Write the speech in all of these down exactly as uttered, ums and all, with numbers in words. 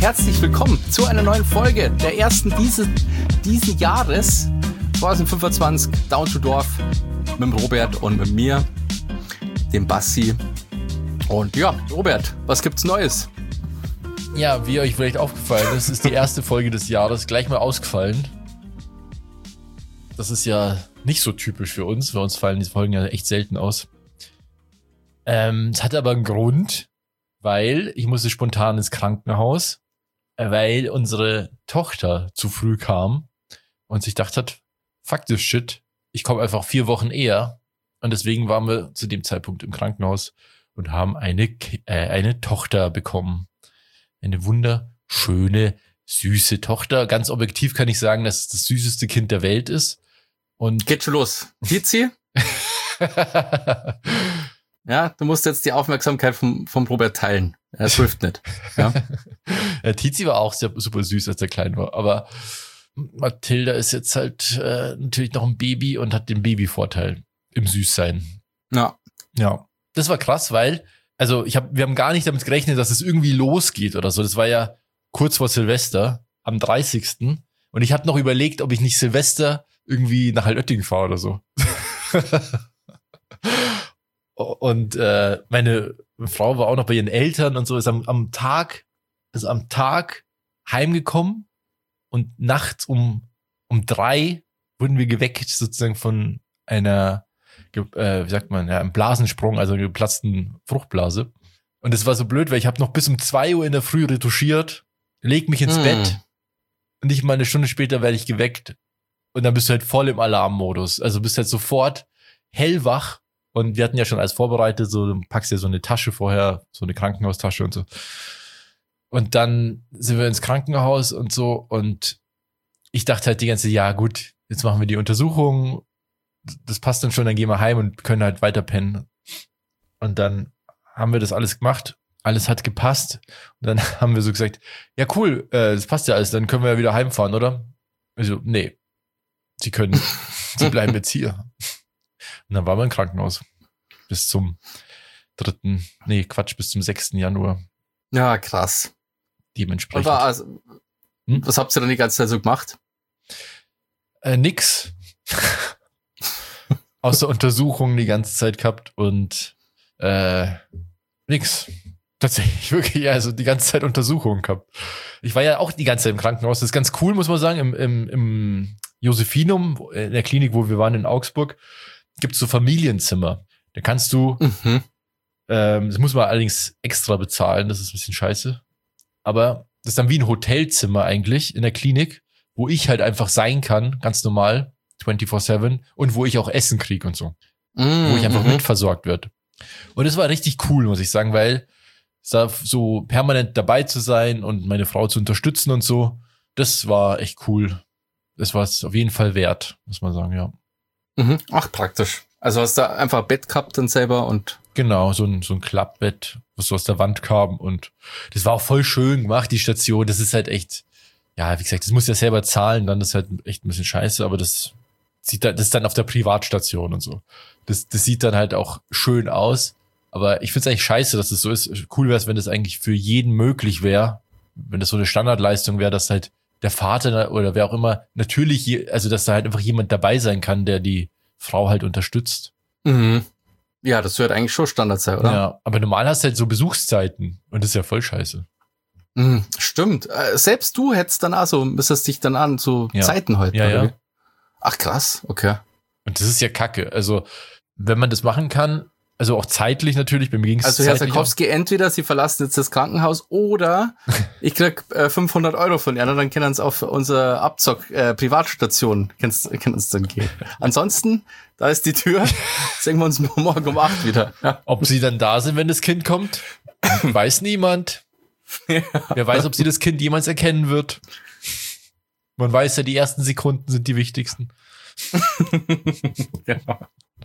herzlich willkommen zu einer neuen Folge, der ersten dieses, diesen Jahres, zwanzig fünfundzwanzig, Down to Dorf, mit dem Robert und mit mir, dem Bassi. Und ja, Robert, was gibt's Neues? Ja, wie euch vielleicht aufgefallen ist, ist die erste Folge des Jahres gleich mal ausgefallen. Das ist ja nicht so typisch für uns, weil uns fallen diese Folgen ja echt selten aus. Ähm, es hatte aber einen Grund, weil ich musste spontan ins Krankenhaus, weil unsere Tochter zu früh kam und sich gedacht hat, fuck this shit, ich komme einfach vier Wochen eher. Und deswegen waren wir zu dem Zeitpunkt im Krankenhaus und haben eine, äh, eine Tochter bekommen. Eine wunderschöne, süße Tochter. Ganz objektiv kann ich sagen, dass es das süßeste Kind der Welt ist. Und geht schon los. Tizi? Ja, du musst jetzt die Aufmerksamkeit vom, vom Robert teilen. Er hilft nicht. Ja. Ja, Tizi war auch sehr, super süß, als er klein war. Aber Mathilda ist jetzt halt äh, natürlich noch ein Baby und hat den Babyvorteil im Süßsein. Ja. Ja. Das war krass, weil, also ich hab, wir haben gar nicht damit gerechnet, dass es irgendwie losgeht oder so. Das war ja kurz vor Silvester, am dreißigsten Und ich habe noch überlegt, ob ich nicht Silvester irgendwie nach Altötting fahre oder so. Und äh, meine Frau war auch noch bei ihren Eltern und so, ist am, am Tag, ist am Tag heimgekommen und nachts um um drei wurden wir geweckt sozusagen von einer, äh, wie sagt man, ja, einem Blasensprung, also einer geplatzten Fruchtblase. Und es war so blöd, weil ich habe noch bis um zwei Uhr in der Früh retuschiert, leg mich ins mm. Bett und nicht mal eine Stunde später werde ich geweckt und dann bist du halt voll im Alarmmodus. Also bist halt sofort hellwach. Und wir hatten ja schon alles vorbereitet, so du packst ja so eine Tasche vorher, so eine Krankenhaustasche und so. Und dann sind wir ins Krankenhaus und so und ich dachte halt die ganze Zeit, ja gut, jetzt machen wir die Untersuchung, das passt dann schon, dann gehen wir heim und können halt weiter pennen. Und dann haben wir das alles gemacht, alles hat gepasst und dann haben wir so gesagt, ja cool, äh, das passt ja alles, dann können wir ja wieder heimfahren, oder? Also, nee, sie können, sie bleiben jetzt hier. Und dann waren wir im Krankenhaus. Bis zum dritten, nee, Quatsch, bis zum sechsten Januar. Ja, krass. Dementsprechend. Aber also, hm? Was habt ihr dann die ganze Zeit so gemacht? Äh, nix. Außer Untersuchungen die ganze Zeit gehabt und äh, nix. Tatsächlich, wirklich, also die ganze Zeit Untersuchungen gehabt. Ich war ja auch die ganze Zeit im Krankenhaus. Das ist ganz cool, muss man sagen, im, im, im Josephinum, in der Klinik, wo wir waren in Augsburg, gibt es so Familienzimmer. Da kannst du, mhm. ähm, das muss man allerdings extra bezahlen, das ist ein bisschen scheiße. Aber das ist dann wie ein Hotelzimmer eigentlich in der Klinik, wo ich halt einfach sein kann, ganz normal, vierundzwanzig sieben und wo ich auch Essen kriege und so. Mhm. Wo ich einfach mitversorgt wird. Und es war richtig cool, muss ich sagen, weil da so permanent dabei zu sein und meine Frau zu unterstützen und so, das war echt cool. Das war es auf jeden Fall wert, muss man sagen, ja. Mhm. Ach, praktisch. Also hast du einfach ein Bett gehabt dann selber und... Genau, so ein, so ein Klappbett, was so aus der Wand kam und das war auch voll schön gemacht, die Station. Das ist halt echt, ja, wie gesagt, das muss ja selber zahlen, dann ist halt echt ein bisschen scheiße, aber das sieht dann, das ist dann auf der Privatstation und so. Das, das sieht dann halt auch schön aus, aber ich finde es eigentlich scheiße, dass das so ist. Cool wäre es, wenn das eigentlich für jeden möglich wäre, wenn das so eine Standardleistung wäre, dass halt der Vater oder wer auch immer, natürlich, also dass da halt einfach jemand dabei sein kann, der die Frau halt unterstützt. Mhm. Ja, das wird eigentlich schon Standard sein, oder? Ja, aber normal hast du halt so Besuchszeiten und das ist ja voll scheiße. Mhm, stimmt. Äh, selbst du hättest dann auch so, müsstest dich dann an so ja. Zeiten heute. Ja, ja. Ach krass, okay. Und das ist ja kacke. Also, wenn man das machen kann, also auch zeitlich natürlich, bei mir ging es Also Herr Sarkowski, entweder Sie verlassen jetzt das Krankenhaus oder ich krieg äh, fünfhundert Euro von Ihnen, dann können Sie auf unsere Abzock äh, Privatstation können uns dann gehen. Ansonsten, da ist die Tür, sehen wir uns morgen um acht wieder. Ja. Ob Sie dann da sind, wenn das Kind kommt, weiß niemand. Ja. Wer weiß, ob Sie das Kind jemals erkennen wird. Man weiß ja, die ersten Sekunden sind die wichtigsten. Genau.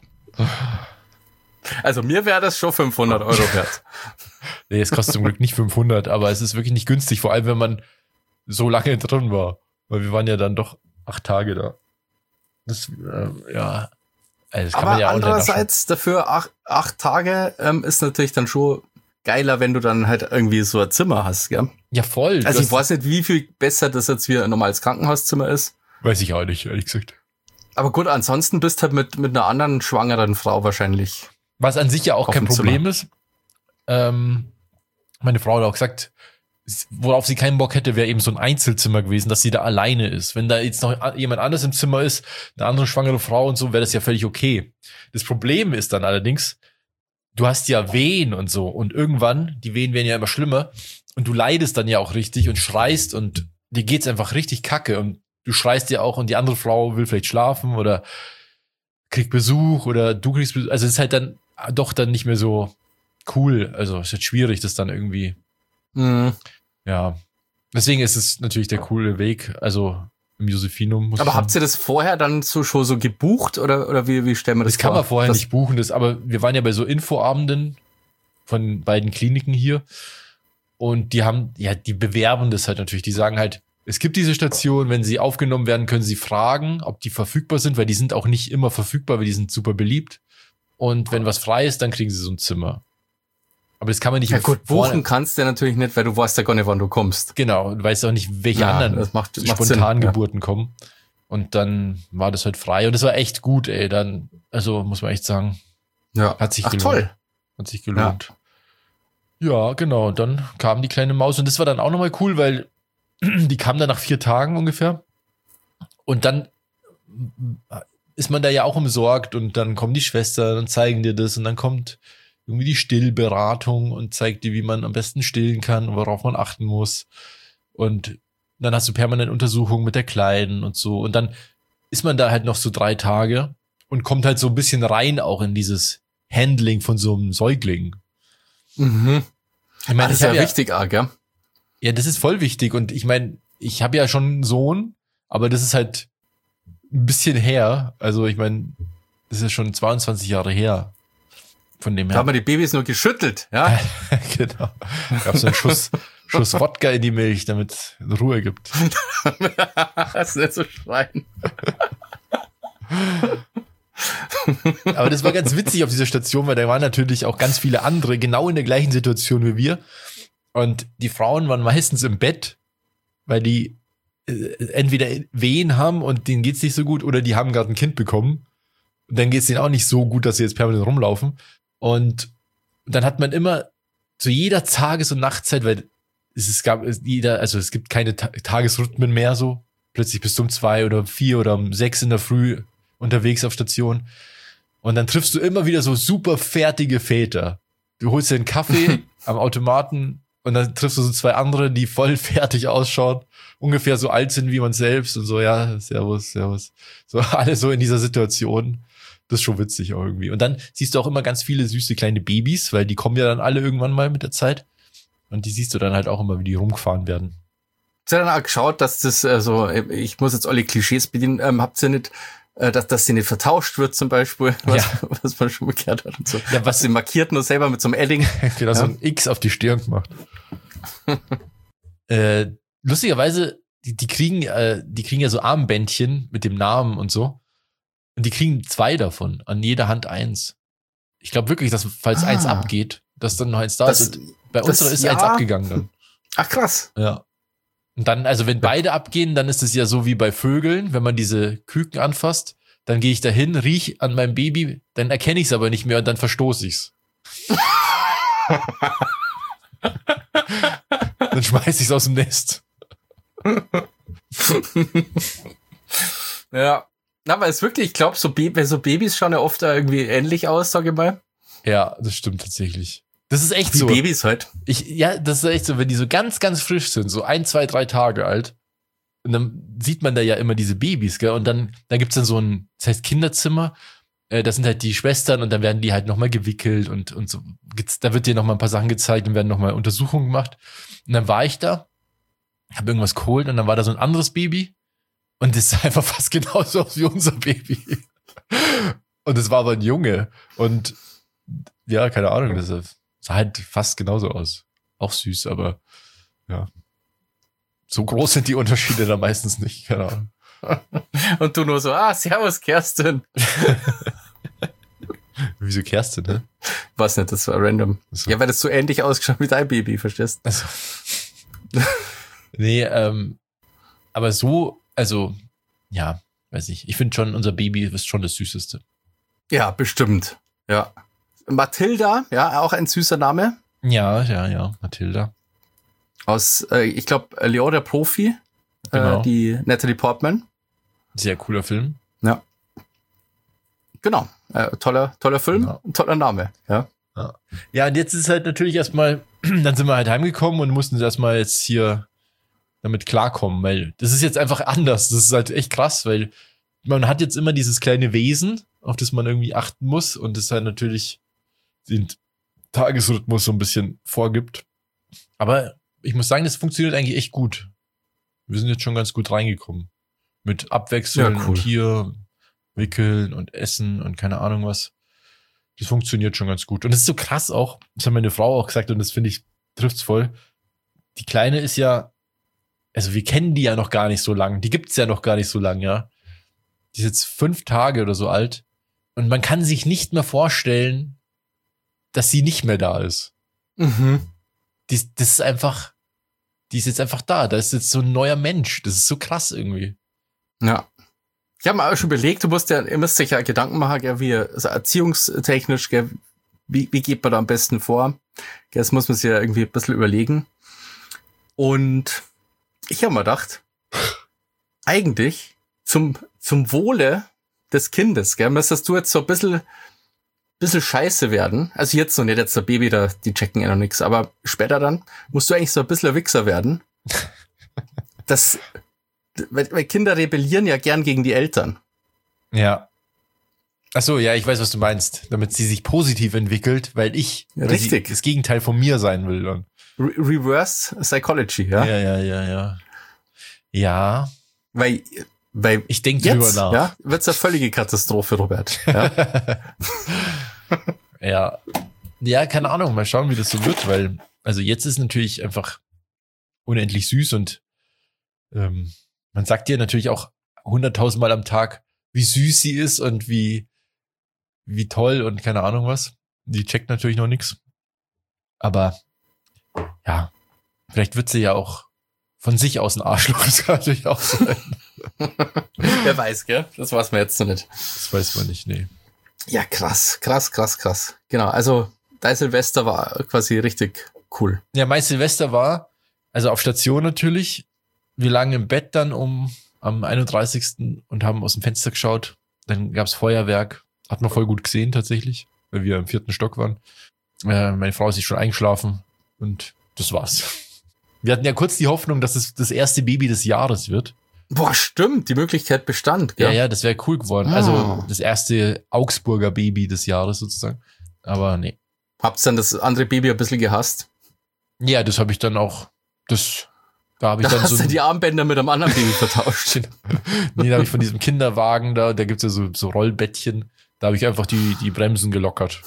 Also mir wäre das schon fünfhundert Euro wert. Nee, es kostet zum Glück nicht fünfhundert, aber es ist wirklich nicht günstig, vor allem wenn man so lange drin war. Weil wir waren ja dann doch acht Tage da. Das, äh, ja. Also das kann aber man ja andererseits dafür acht, acht Tage ähm, ist natürlich dann schon geiler, wenn du dann halt irgendwie so ein Zimmer hast, gell? Ja, voll. Also ich weiß nicht, wie viel besser das jetzt wie ein normales Krankenhauszimmer ist. Weiß ich auch nicht, ehrlich gesagt. Aber gut, ansonsten bist halt mit, mit einer anderen schwangeren Frau wahrscheinlich. Was an sich ja auch Auf kein dem Problem Zimmer. ist. Ähm, meine Frau hat auch gesagt, worauf sie keinen Bock hätte, wäre eben so ein Einzelzimmer gewesen, dass sie da alleine ist. Wenn da jetzt noch jemand anderes im Zimmer ist, eine andere schwangere Frau und so, wäre das ja völlig okay. Das Problem ist dann allerdings, du hast ja Wehen und so und irgendwann, die Wehen werden ja immer schlimmer und du leidest dann ja auch richtig und schreist und dir geht's einfach richtig kacke und du schreist ja auch und die andere Frau will vielleicht schlafen oder kriegt Besuch oder du kriegst Besuch. Also es ist halt dann doch dann nicht mehr so cool. Also es ist halt schwierig, das dann irgendwie, Mhm. ja. Deswegen ist es natürlich der coole Weg, also im Josephinum. Muss Aber ich habt sagen. ihr das vorher dann so schon so gebucht oder, oder wie, wie stellen wir das, Das kann vor? man vorher das, nicht buchen, das, aber wir waren ja bei so Infoabenden von beiden Kliniken hier und die haben, ja, die bewerben das halt natürlich. Die sagen halt, es gibt diese Station, wenn sie aufgenommen werden, können sie fragen, ob die verfügbar sind, weil die sind auch nicht immer verfügbar, weil die sind super beliebt. Und wenn was frei ist, dann kriegen sie so ein Zimmer. Aber das kann man nicht Ja im gut, Vorne- buchen kannst du natürlich nicht, weil du weißt ja gar nicht, wann du kommst. Genau, du weißt auch nicht, welche Ja, anderen das macht- macht Spontangeburten kommen. Und dann war das halt frei. Und das war echt gut, ey. Dann, also muss man echt sagen, Ja. hat sich Ach, gelohnt. toll. Hat sich gelohnt. Ja. genau. Und dann kam die kleine Maus. Und das war dann auch nochmal cool, weil die kam dann nach vier Tagen ungefähr. Und dann ist man da ja auch umsorgt. Und dann kommen die Schwestern und zeigen dir das. Und dann kommt irgendwie die Stillberatung und zeigt dir, wie man am besten stillen kann und worauf man achten muss. Und dann hast du permanent Untersuchungen mit der Kleinen und so. Und dann ist man da halt noch so drei Tage und kommt halt so ein bisschen rein auch in dieses Handling von so einem Säugling. Mhm. Ich meine, Ah, das ich ist ja hab ja, wichtig, ah, gell? ja, das ist voll wichtig. Und ich meine, ich habe ja schon einen Sohn, aber das ist halt ein bisschen her. Also ich meine, das ist schon zweiundzwanzig Jahre her. Von dem Da her. haben wir die Babys nur geschüttelt, ja? Genau. Gab so einen Schuss, Schuss Wodka in die Milch, damit es Ruhe gibt. Das ist nicht so schreien. Aber das war ganz witzig auf dieser Station, weil da waren natürlich auch ganz viele andere genau in der gleichen Situation wie wir. Und die Frauen waren meistens im Bett, weil die äh, entweder Wehen haben und denen geht's nicht so gut oder die haben gerade ein Kind bekommen. Und dann geht's denen auch nicht so gut, dass sie jetzt permanent rumlaufen. Und dann hat man immer zu jeder Tages- und Nachtzeit, weil es, es gab es jeder, also es gibt keine Ta- Tagesrhythmen mehr so. Plötzlich bist du um zwei oder vier oder um sechs in der Früh unterwegs auf Station. Und dann triffst du immer wieder so super fertige Väter. Du holst dir einen Kaffee am Automaten und dann triffst du so zwei andere, die voll fertig ausschauen, ungefähr so alt sind wie man selbst und so, ja, servus, servus. So alle so in dieser Situation. Das ist schon witzig auch irgendwie. Und dann siehst du auch immer ganz viele süße kleine Babys, weil die kommen ja dann alle irgendwann mal mit der Zeit. Und die siehst du dann halt auch immer, wie die rumgefahren werden. Habt ihr dann auch geschaut, dass das, also ich muss jetzt alle Klischees bedienen, ähm, habt ihr nicht, äh, dass, dass sie nicht vertauscht wird zum Beispiel, was, Ja. was man schon gehört hat und so. Ja, Was sie markiert nur selber mit so einem Edding. Genau, so Ja. ein X auf die Stirn gemacht. äh, lustigerweise, die, die kriegen, äh, die kriegen ja so Armbändchen mit dem Namen und so. Und die kriegen zwei davon, an jeder Hand eins. Ich glaube wirklich, dass falls Ah. eins abgeht, dass dann noch eins da Das- ist. Und bei das- unserer ist ja. eins abgegangen dann. Ach krass. Ja. Und dann, also wenn beide abgehen, dann ist es ja so wie bei Vögeln, wenn man diese Küken anfasst, dann gehe ich dahin, riech an meinem Baby, dann erkenne ich es aber nicht mehr und dann verstoße ich's. Dann schmeiß ich's aus dem Nest. Ja. Na, aber es ist wirklich, ich glaube, so, Ba- so Babys schauen ja oft irgendwie ähnlich aus, sag ich mal. Ja, das stimmt tatsächlich. Das ist echt Wie so. Babys halt. Ich, ja, das ist echt so, wenn die so ganz, ganz frisch sind, so ein, zwei, drei Tage alt, und dann sieht man da ja immer diese Babys, gell? Und dann, dann gibt's dann so ein, das heißt Kinderzimmer, äh, das sind halt die Schwestern und dann werden die halt nochmal gewickelt und, und so, gibt's- da wird dir nochmal ein paar Sachen gezeigt und werden nochmal Untersuchungen gemacht. Und dann war ich da, habe irgendwas geholt und dann war da so ein anderes Baby und das sah einfach fast genauso aus wie unser Baby. Und es war aber ein Junge und ja, keine Ahnung, das sah halt fast genauso aus. Auch süß, aber ja. So groß sind die Unterschiede da meistens nicht, keine Ahnung. Und du nur so, ah, servus, Kerstin. Wieso Kerstin, ne? Weiß nicht, das war random. So. Ja, weil das so ähnlich ausgeschaut wie dein Baby, verstehst du? Also. Nee, ähm, aber so, also, ja, weiß ich. Ich finde schon, unser Baby ist schon das Süßeste. Ja, bestimmt. Ja. Mathilda, ja, auch ein süßer Name. Ja, ja, ja, Mathilda. Aus, äh, ich glaube, Leo der Profi. Genau. Äh, die Natalie Portman. Sehr cooler Film. Ja. Genau. Äh, toller, toller Film, Ja. toller Name. Ja. Ja. Ja, und jetzt ist halt natürlich erstmal, dann sind wir halt heimgekommen und mussten erstmal jetzt hier damit klarkommen, weil das ist jetzt einfach anders. Das ist halt echt krass, weil man hat jetzt immer dieses kleine Wesen, auf das man irgendwie achten muss und das halt natürlich den Tagesrhythmus so ein bisschen vorgibt. Aber ich muss sagen, das funktioniert eigentlich echt gut. Wir sind jetzt schon ganz gut reingekommen. Mit Abwechseln Ja, cool. und hier wickeln und essen und keine Ahnung was. Das funktioniert schon ganz gut. Und das ist so krass auch, das hat meine Frau auch gesagt und das finde ich, trifft's voll. Die Kleine ist ja, also wir kennen die ja noch gar nicht so lang. Die gibt's ja noch gar nicht so lang, ja. Die ist jetzt fünf Tage oder so alt. Und man kann sich nicht mehr vorstellen, dass sie nicht mehr da ist. Mhm. Die, das ist einfach, die ist jetzt einfach da. Da ist jetzt so ein neuer Mensch. Das ist so krass irgendwie. Ja. Ich habe mir auch schon überlegt, du musst ja, ihr müsst euch ja Gedanken machen, gell, wie also erziehungstechnisch, gell, wie, wie geht man da am besten vor? Gell, das muss man sich ja irgendwie ein bisschen überlegen. Und ich habe mir gedacht, eigentlich zum, zum Wohle des Kindes, gell, müsstest du jetzt so ein bisschen, bisschen scheiße werden. Also jetzt noch nicht, jetzt der Baby, da, die checken ja noch nix, aber später dann musst du eigentlich so ein bisschen ein Wichser werden. Das, weil, weil Kinder rebellieren ja gern gegen die Eltern. Ja. Ach so, ja, ich weiß, was du meinst. Damit sie sich positiv entwickelt, weil ich Ja, weil richtig. sie das Gegenteil von mir sein will. Dann. Re Reverse Psychology, ja? Ja, ja, ja, ja. Ja, Weil, weil ich denke drüber jetzt, nach. ja, wird's eine völlige Katastrophe, Robert. Ja? Ja. Ja, keine Ahnung, mal schauen, wie das so wird, weil, also jetzt ist natürlich einfach unendlich süß und ähm, man sagt dir natürlich auch hunderttausend Mal am Tag, wie süß sie ist und wie, wie toll und keine Ahnung was. Die checkt natürlich noch nichts. Aber ja, vielleicht wird sie ja auch von sich aus ein Arschloch. Das kann natürlich auch sein. Wer weiß, gell? Das weiß man jetzt noch nicht. Das weiß man nicht, nee. Ja, krass, krass, krass, krass. Genau, also dein Silvester war quasi richtig cool. Ja, mein Silvester war, also auf Station natürlich. Wir lagen im Bett dann um am einunddreißigsten und haben aus dem Fenster geschaut. Dann gab's Feuerwerk. Hat man voll gut gesehen tatsächlich, weil wir im vierten Stock waren. Äh, meine Frau ist sich schon eingeschlafen und das war's. Wir hatten ja kurz die Hoffnung, dass es das erste Baby des Jahres wird. Boah, stimmt, die Möglichkeit bestand, Ja, gell? ja, das wäre cool geworden. Ah. Also das erste Augsburger Baby des Jahres sozusagen. Aber nee. Habt's dann das andere Baby ein bisschen gehasst? Ja, das habe ich dann auch, das, da habe ich Da dann hast so du ein, die Armbänder mit einem anderen Baby vertauscht. nee, da habe ich von diesem Kinderwagen da, da gibt's ja so, so Rollbettchen, da habe ich einfach die, die Bremsen gelockert.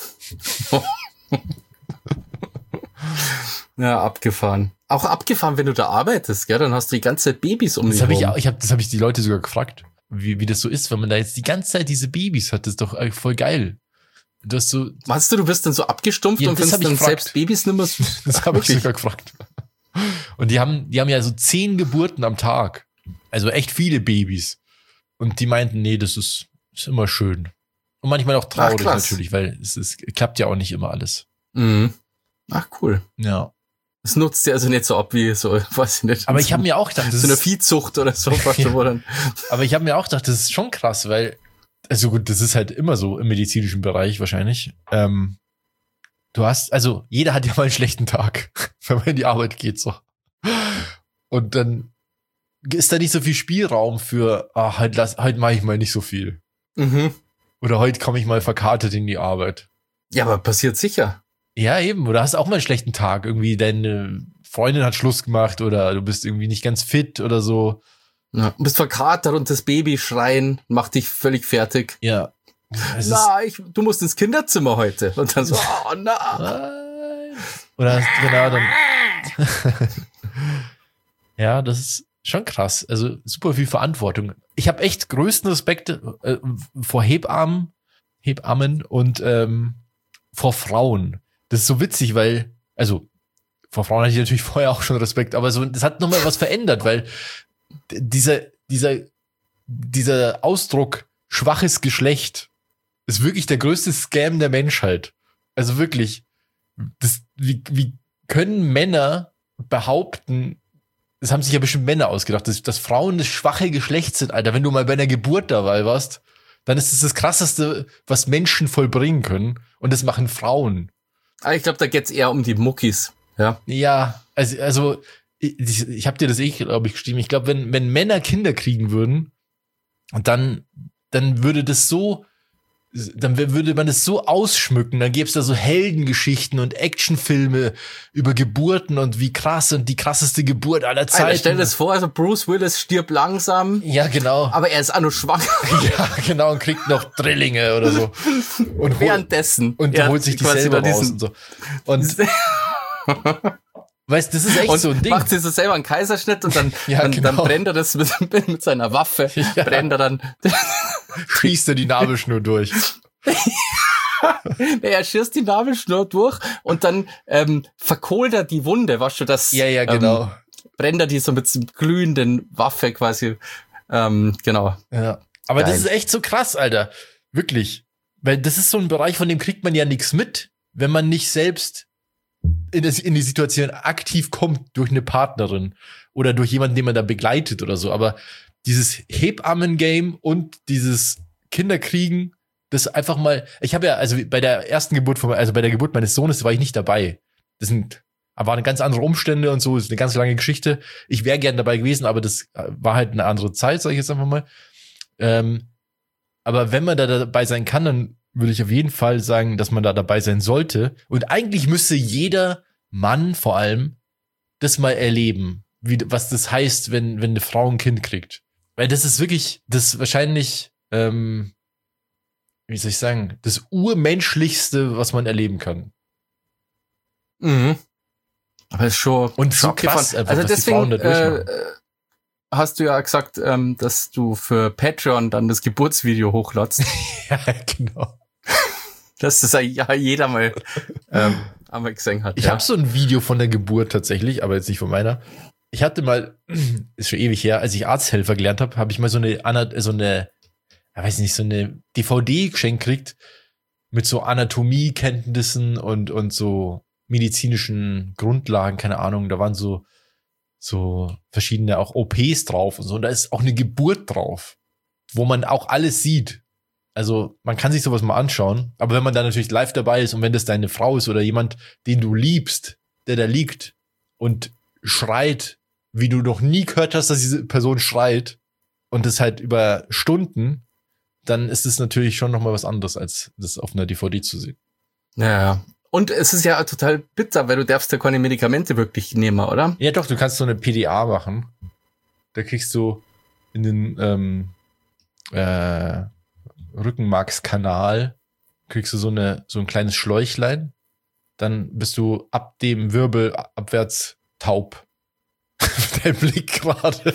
Ja, abgefahren. Auch abgefahren, wenn du da arbeitest, gell? Dann hast du die ganze Zeit Babys um Das dich habe ich rum. auch, ich habe, das habe ich die Leute sogar gefragt, wie, wie das so ist, wenn man da jetzt die ganze Zeit diese Babys hat, das ist doch eigentlich voll geil. Du hast so, Meinst du, du bist dann so abgestumpft Ja, und das findest hab ich dann gefragt. selbst Babys nimmer? das habe ich sogar gefragt. Und die haben, die haben ja so zehn Geburten am Tag. Also echt viele Babys. Und die meinten, nee, das ist, ist immer schön. Und manchmal auch traurig Ach, krass. natürlich, weil es, es klappt ja auch nicht immer alles. Mhm. Ach, cool. Ja. Das nutzt dir also nicht so ab wie so, weiß ich nicht. Aber ich habe mir auch gedacht, das so eine ist, Viehzucht oder so, was du wo dann. aber ich habe mir auch gedacht, das ist schon krass, weil, also gut, das ist halt immer so im medizinischen Bereich wahrscheinlich. Ähm, du hast, also jeder hat ja mal einen schlechten Tag, wenn man in die Arbeit geht so. Und dann ist da nicht so viel Spielraum für, ah, heute lass, heute mache ich mal nicht so viel. Mhm. Oder heute komme ich mal verkartet in die Arbeit. Ja, aber passiert sicher. Ja, eben. Oder hast auch mal einen schlechten Tag. Irgendwie deine Freundin hat Schluss gemacht oder du bist irgendwie nicht ganz fit oder so. Ja. Du bist verkatert und das Baby schreien, macht dich völlig fertig. Ja. Es ist, Na, ich, du musst ins Kinderzimmer heute. Und dann so, oh, na. Nein. Oder genau dann. Ja, das ist schon krass. Also super viel Verantwortung. Ich habe echt größten Respekt äh, vor Hebammen, Hebammen und ähm, vor Frauen. Das ist so witzig, weil, also vor Frauen hatte ich natürlich vorher auch schon Respekt, aber so, das hat nochmal was verändert, weil dieser, dieser, dieser Ausdruck schwaches Geschlecht ist wirklich der größte Scam der Menschheit. Also wirklich, das, wie, wie können Männer behaupten, das haben sich ja bestimmt Männer ausgedacht, dass, dass Frauen das schwache Geschlecht sind, Alter. Wenn du mal bei einer Geburt dabei warst, dann ist es das, das Krasseste, was Menschen vollbringen können. Und das machen Frauen. Aber ich glaube, da geht's eher um die Muckis. Ja, ja also, also ich, ich habe dir das eh, glaube ich, geschrieben. Ich glaube, wenn, wenn Männer Kinder kriegen würden, dann, dann würde das so, dann würde man das so ausschmücken, dann gäbe es da so Heldengeschichten und Actionfilme über Geburten und wie krass und die krasseste Geburt aller Zeiten. Alter, stell dir das vor, also Bruce Willis stirbt langsam. Ja, genau. Aber er ist auch nur schwanger. Ja, genau, und kriegt noch Drillinge oder so. Und währenddessen. Und ja, holt sich die selber raus und so. Und weißt, das ist echt und so ein Ding. Macht sie so selber einen Kaiserschnitt und dann, ja, dann, genau. dann brennt er das mit, mit seiner Waffe, ja. brennt er dann. Schießt er die Nabelschnur durch. Nee, er schießt die Nabelschnur durch und dann ähm, verkohlt er die Wunde, weißt du, das ja, ja, genau. ähm, brennt er die so mit so glühenden Waffe quasi, ähm, genau. Ja. Aber Geil. Das ist echt so krass, Alter. Wirklich. Weil das ist so ein Bereich, von dem kriegt man ja nichts mit, wenn man nicht selbst in, das, in die Situation aktiv kommt durch eine Partnerin oder durch jemanden, den man da begleitet oder so. Aber dieses Hebammen-Game und dieses Kinderkriegen, das einfach mal, ich habe ja, also bei der ersten Geburt von, also bei der Geburt meines Sohnes war ich nicht dabei. Das sind, waren ganz andere Umstände und so, ist eine ganz lange Geschichte. Ich wäre gern dabei gewesen, aber das war halt eine andere Zeit, sage ich jetzt einfach mal. Ähm, aber wenn man da dabei sein kann, dann würde ich auf jeden Fall sagen, dass man da dabei sein sollte. Und eigentlich müsste jeder Mann vor allem das mal erleben, wie, was das heißt, wenn, wenn eine Frau ein Kind kriegt. Weil das ist wirklich, das ist wahrscheinlich, ähm, wie soll ich sagen, das Urmenschlichste, was man erleben kann. Mhm. Aber ist schon und so abgefahren. krass, einfach, also was deswegen, die Frauen da durchmachen. äh, hast du ja gesagt, ähm, dass du für Patreon dann das Geburtsvideo hochladst. Ja, genau. Dass das ja jeder mal ähm, einmal gesehen hat. Ich ja. habe so ein Video von der Geburt tatsächlich, aber jetzt nicht von meiner. Ich hatte mal, ist schon ewig her, als ich Arzthelfer gelernt habe, habe ich mal so eine, so eine, ich weiß nicht, so eine D V D geschenkt gekriegt mit so Anatomiekenntnissen und und so medizinischen Grundlagen, keine Ahnung. Da waren so so verschiedene auch O Ps drauf und so. Und da ist auch eine Geburt drauf, wo man auch alles sieht. Also man kann sich sowas mal anschauen, aber wenn man da natürlich live dabei ist und wenn das deine Frau ist oder jemand, den du liebst, der da liegt und schreit, wie du noch nie gehört hast, dass diese Person schreit und das halt über Stunden, dann ist es natürlich schon nochmal was anderes, als das auf einer D V D zu sehen. Ja, ja. Und es ist ja total bitter, weil du darfst ja keine Medikamente wirklich nehmen, oder? Ja doch, du kannst so eine P D A machen. Da kriegst du in den ähm, äh, Rückenmarkskanal kriegst du so eine so ein kleines Schläuchlein. Dann bist du ab dem Wirbel abwärts taub. Dein Blick gerade.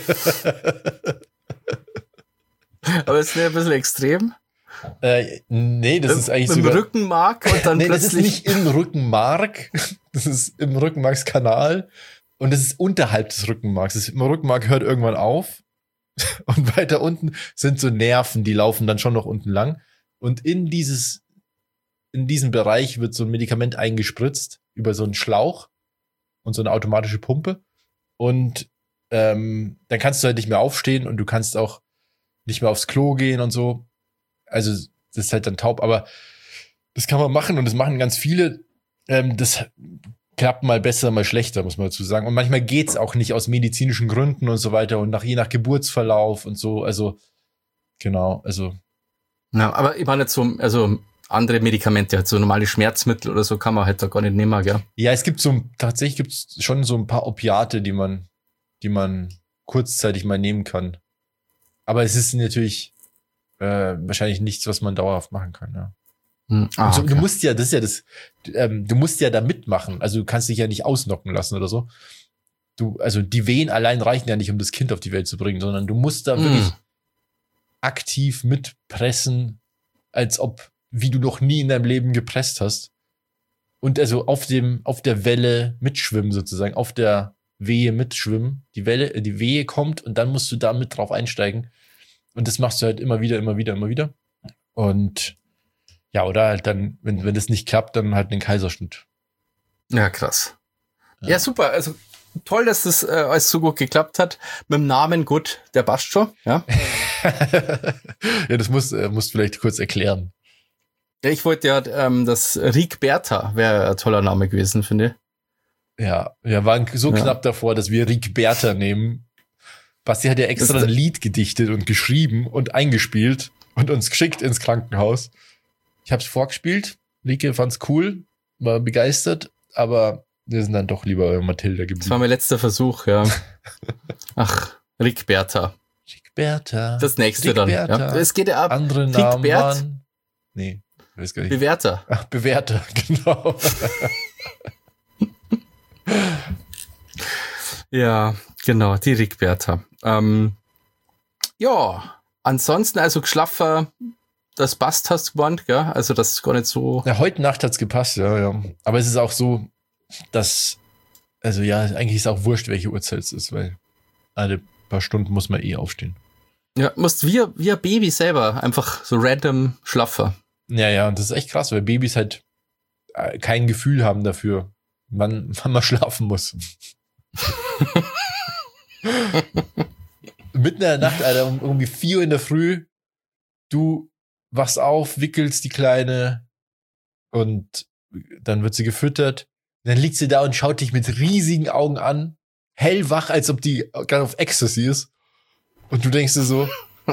Aber es wäre ein bisschen extrem. Äh, nee, das Im, ist eigentlich im sogar... Im Rückenmark und dann nee, plötzlich... das ist nicht im Rückenmark. Das ist im Rückenmarkskanal. Und das ist unterhalb des Rückenmarks. Das im Rückenmark hört irgendwann auf. Und weiter unten sind so Nerven, die laufen dann schon noch unten lang. Und in dieses, in diesem Bereich wird so ein Medikament eingespritzt über so einen Schlauch und so eine automatische Pumpe. Und ähm, dann kannst du halt nicht mehr aufstehen und du kannst auch nicht mehr aufs Klo gehen und so. Also das ist halt dann taub, aber das kann man machen und das machen ganz viele. Ähm, das klappt mal besser, mal schlechter, muss man dazu sagen. Und manchmal geht's auch nicht aus medizinischen Gründen und so weiter und nach je nach Geburtsverlauf und so. Also genau, also. Ja, aber ich meine jetzt so, also andere Medikamente, halt so normale Schmerzmittel oder so kann man halt da gar nicht nehmen, gell? Ja, es gibt so, tatsächlich gibt's schon so ein paar Opiate, die man, die man kurzzeitig mal nehmen kann. Aber es ist natürlich äh, wahrscheinlich nichts, was man dauerhaft machen kann, ja. Hm. Ah, so, okay. Du musst ja, das ist ja das, ähm, du musst ja da mitmachen. Also du kannst dich ja nicht ausnocken lassen oder so. Du, also die Wehen allein reichen ja nicht, um das Kind auf die Welt zu bringen, sondern du musst da hm. wirklich aktiv mitpressen, als ob wie du noch nie in deinem Leben gepresst hast. Und also auf dem, auf der Welle mitschwimmen sozusagen, auf der Wehe mitschwimmen. Die Welle, die Wehe kommt und dann musst du da mit drauf einsteigen. Und das machst du halt immer wieder, immer wieder, immer wieder. Und ja, oder halt dann, wenn, wenn das nicht klappt, dann halt den Kaiserschnitt. Ja, krass. Ja, ja super. Also toll, dass das äh, alles so gut geklappt hat. Mit dem Namen gut, der passt schon. Ja, ja das musst du musst vielleicht kurz erklären. Ja, ich wollte ja, ähm, das Rick Bertha wäre ein toller Name gewesen, finde ich. Ja, wir waren so ja. knapp davor, dass wir Rick Bertha nehmen. Basti hat ja extra ein Lied gedichtet und geschrieben und eingespielt und uns geschickt ins Krankenhaus. Ich habe es vorgespielt. Rike fand's cool, war begeistert, aber wir sind dann doch lieber bei Mathilda geblieben. Das war mein letzter Versuch, ja. Ach, Rick Bertha. Rick Bertha. Das nächste Rick dann. Bertha. Ja. Es geht ja ab. Andere Rick Namen Bert. waren... Nee, ich weiß gar nicht. Bewerter. Ach, Bewerter, genau. Ja, genau, die Rick Bertha. Ähm, ja, ansonsten, also geschlaffer, das passt, hast du gemeint, gell? Also das ist gar nicht so... Ja, heute Nacht hat's gepasst, ja, ja. Aber es ist auch so, dass, also ja, eigentlich ist auch wurscht, welche Uhrzeit es ist, weil alle paar Stunden muss man eh aufstehen. Ja, musst wie, wie ein Baby selber, einfach so random schlaffer. Ja, ja, und das ist echt krass, weil Babys halt äh, kein Gefühl haben dafür, wann, wann man schlafen muss. Mitten in der Nacht, Alter, um irgendwie vier Uhr in der Früh, du wachst auf, wickelst die Kleine und dann wird sie gefüttert. Dann liegt sie da und schaut dich mit riesigen Augen an, hellwach, als ob die gerade auf Ecstasy ist. Und du denkst dir so,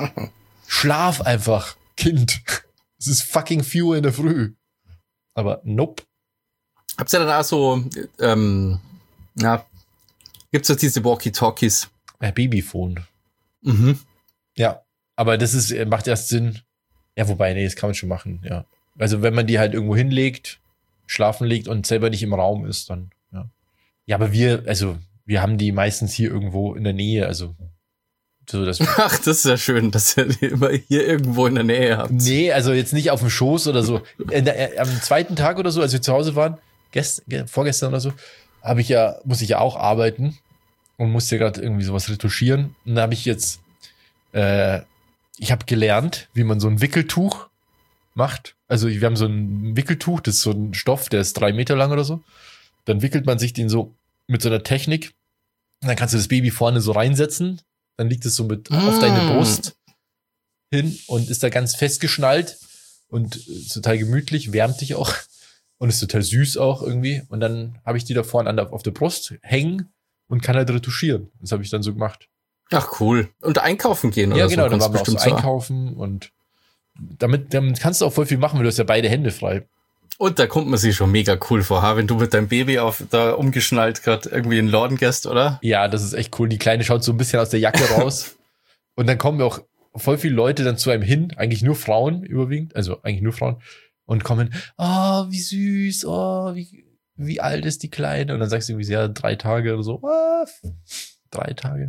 schlaf einfach, Kind. Es ist fucking vier Uhr in der Früh. Aber nope. Habt ihr dann auch so, ähm, ja, gibt's so diese Walkie-Talkies? Ein Babyphone. Mhm. Ja, aber das ist, macht erst Sinn. Ja, wobei, nee, das kann man schon machen, ja. Also wenn man die halt irgendwo hinlegt, schlafen legt und selber nicht im Raum ist, dann, ja. Ja, aber wir, also, wir haben die meistens hier irgendwo in der Nähe, also, so, dass Ach, das ist ja schön, dass ihr die immer hier irgendwo in der Nähe habt. Nee, also jetzt nicht auf dem Schoß oder so. In der, am zweiten Tag oder so, als wir zu Hause waren, gest, vorgestern oder so, habe ich ja, muss ich ja auch arbeiten und musste ja gerade irgendwie sowas retuschieren. Und da habe ich jetzt, äh, ich habe gelernt, wie man so ein Wickeltuch macht. Also wir haben so ein Wickeltuch, das ist so ein Stoff, der ist drei Meter lang oder so. Dann wickelt man sich den so mit so einer Technik. Und dann kannst du das Baby vorne so reinsetzen. Dann liegt es so mit mm. auf deine Brust hin und ist da ganz festgeschnallt und ist total gemütlich, wärmt dich auch und ist total süß auch irgendwie. Und dann habe ich die da vorne an der, auf der Brust hängen und kann halt retuschieren. Das habe ich dann so gemacht. Ach cool. Und einkaufen gehen ja, oder genau, so? Dann waren wir auch so einkaufen und damit, damit kannst du auch voll viel machen, weil du hast ja beide Hände frei. Und da kommt man sich schon mega cool vor, ha? Wenn du mit deinem Baby auf da umgeschnallt gerade irgendwie in den Laden gehst, oder? Ja, das ist echt cool. Die Kleine schaut so ein bisschen aus der Jacke raus. Und dann kommen auch voll viele Leute dann zu einem hin, eigentlich nur Frauen überwiegend, also eigentlich nur Frauen, und kommen, oh, wie süß, oh, wie, wie alt ist die Kleine? Und dann sagst du irgendwie, ja, drei Tage oder so. Ah, drei Tage.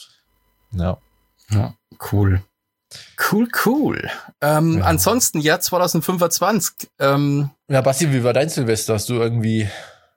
Ja. Ja, cool. Cool, cool. Ähm, ja. Ansonsten, Jahr zwanzig fünfundzwanzig. Ähm, ja, Basti, wie war dein Silvester? Hast du irgendwie...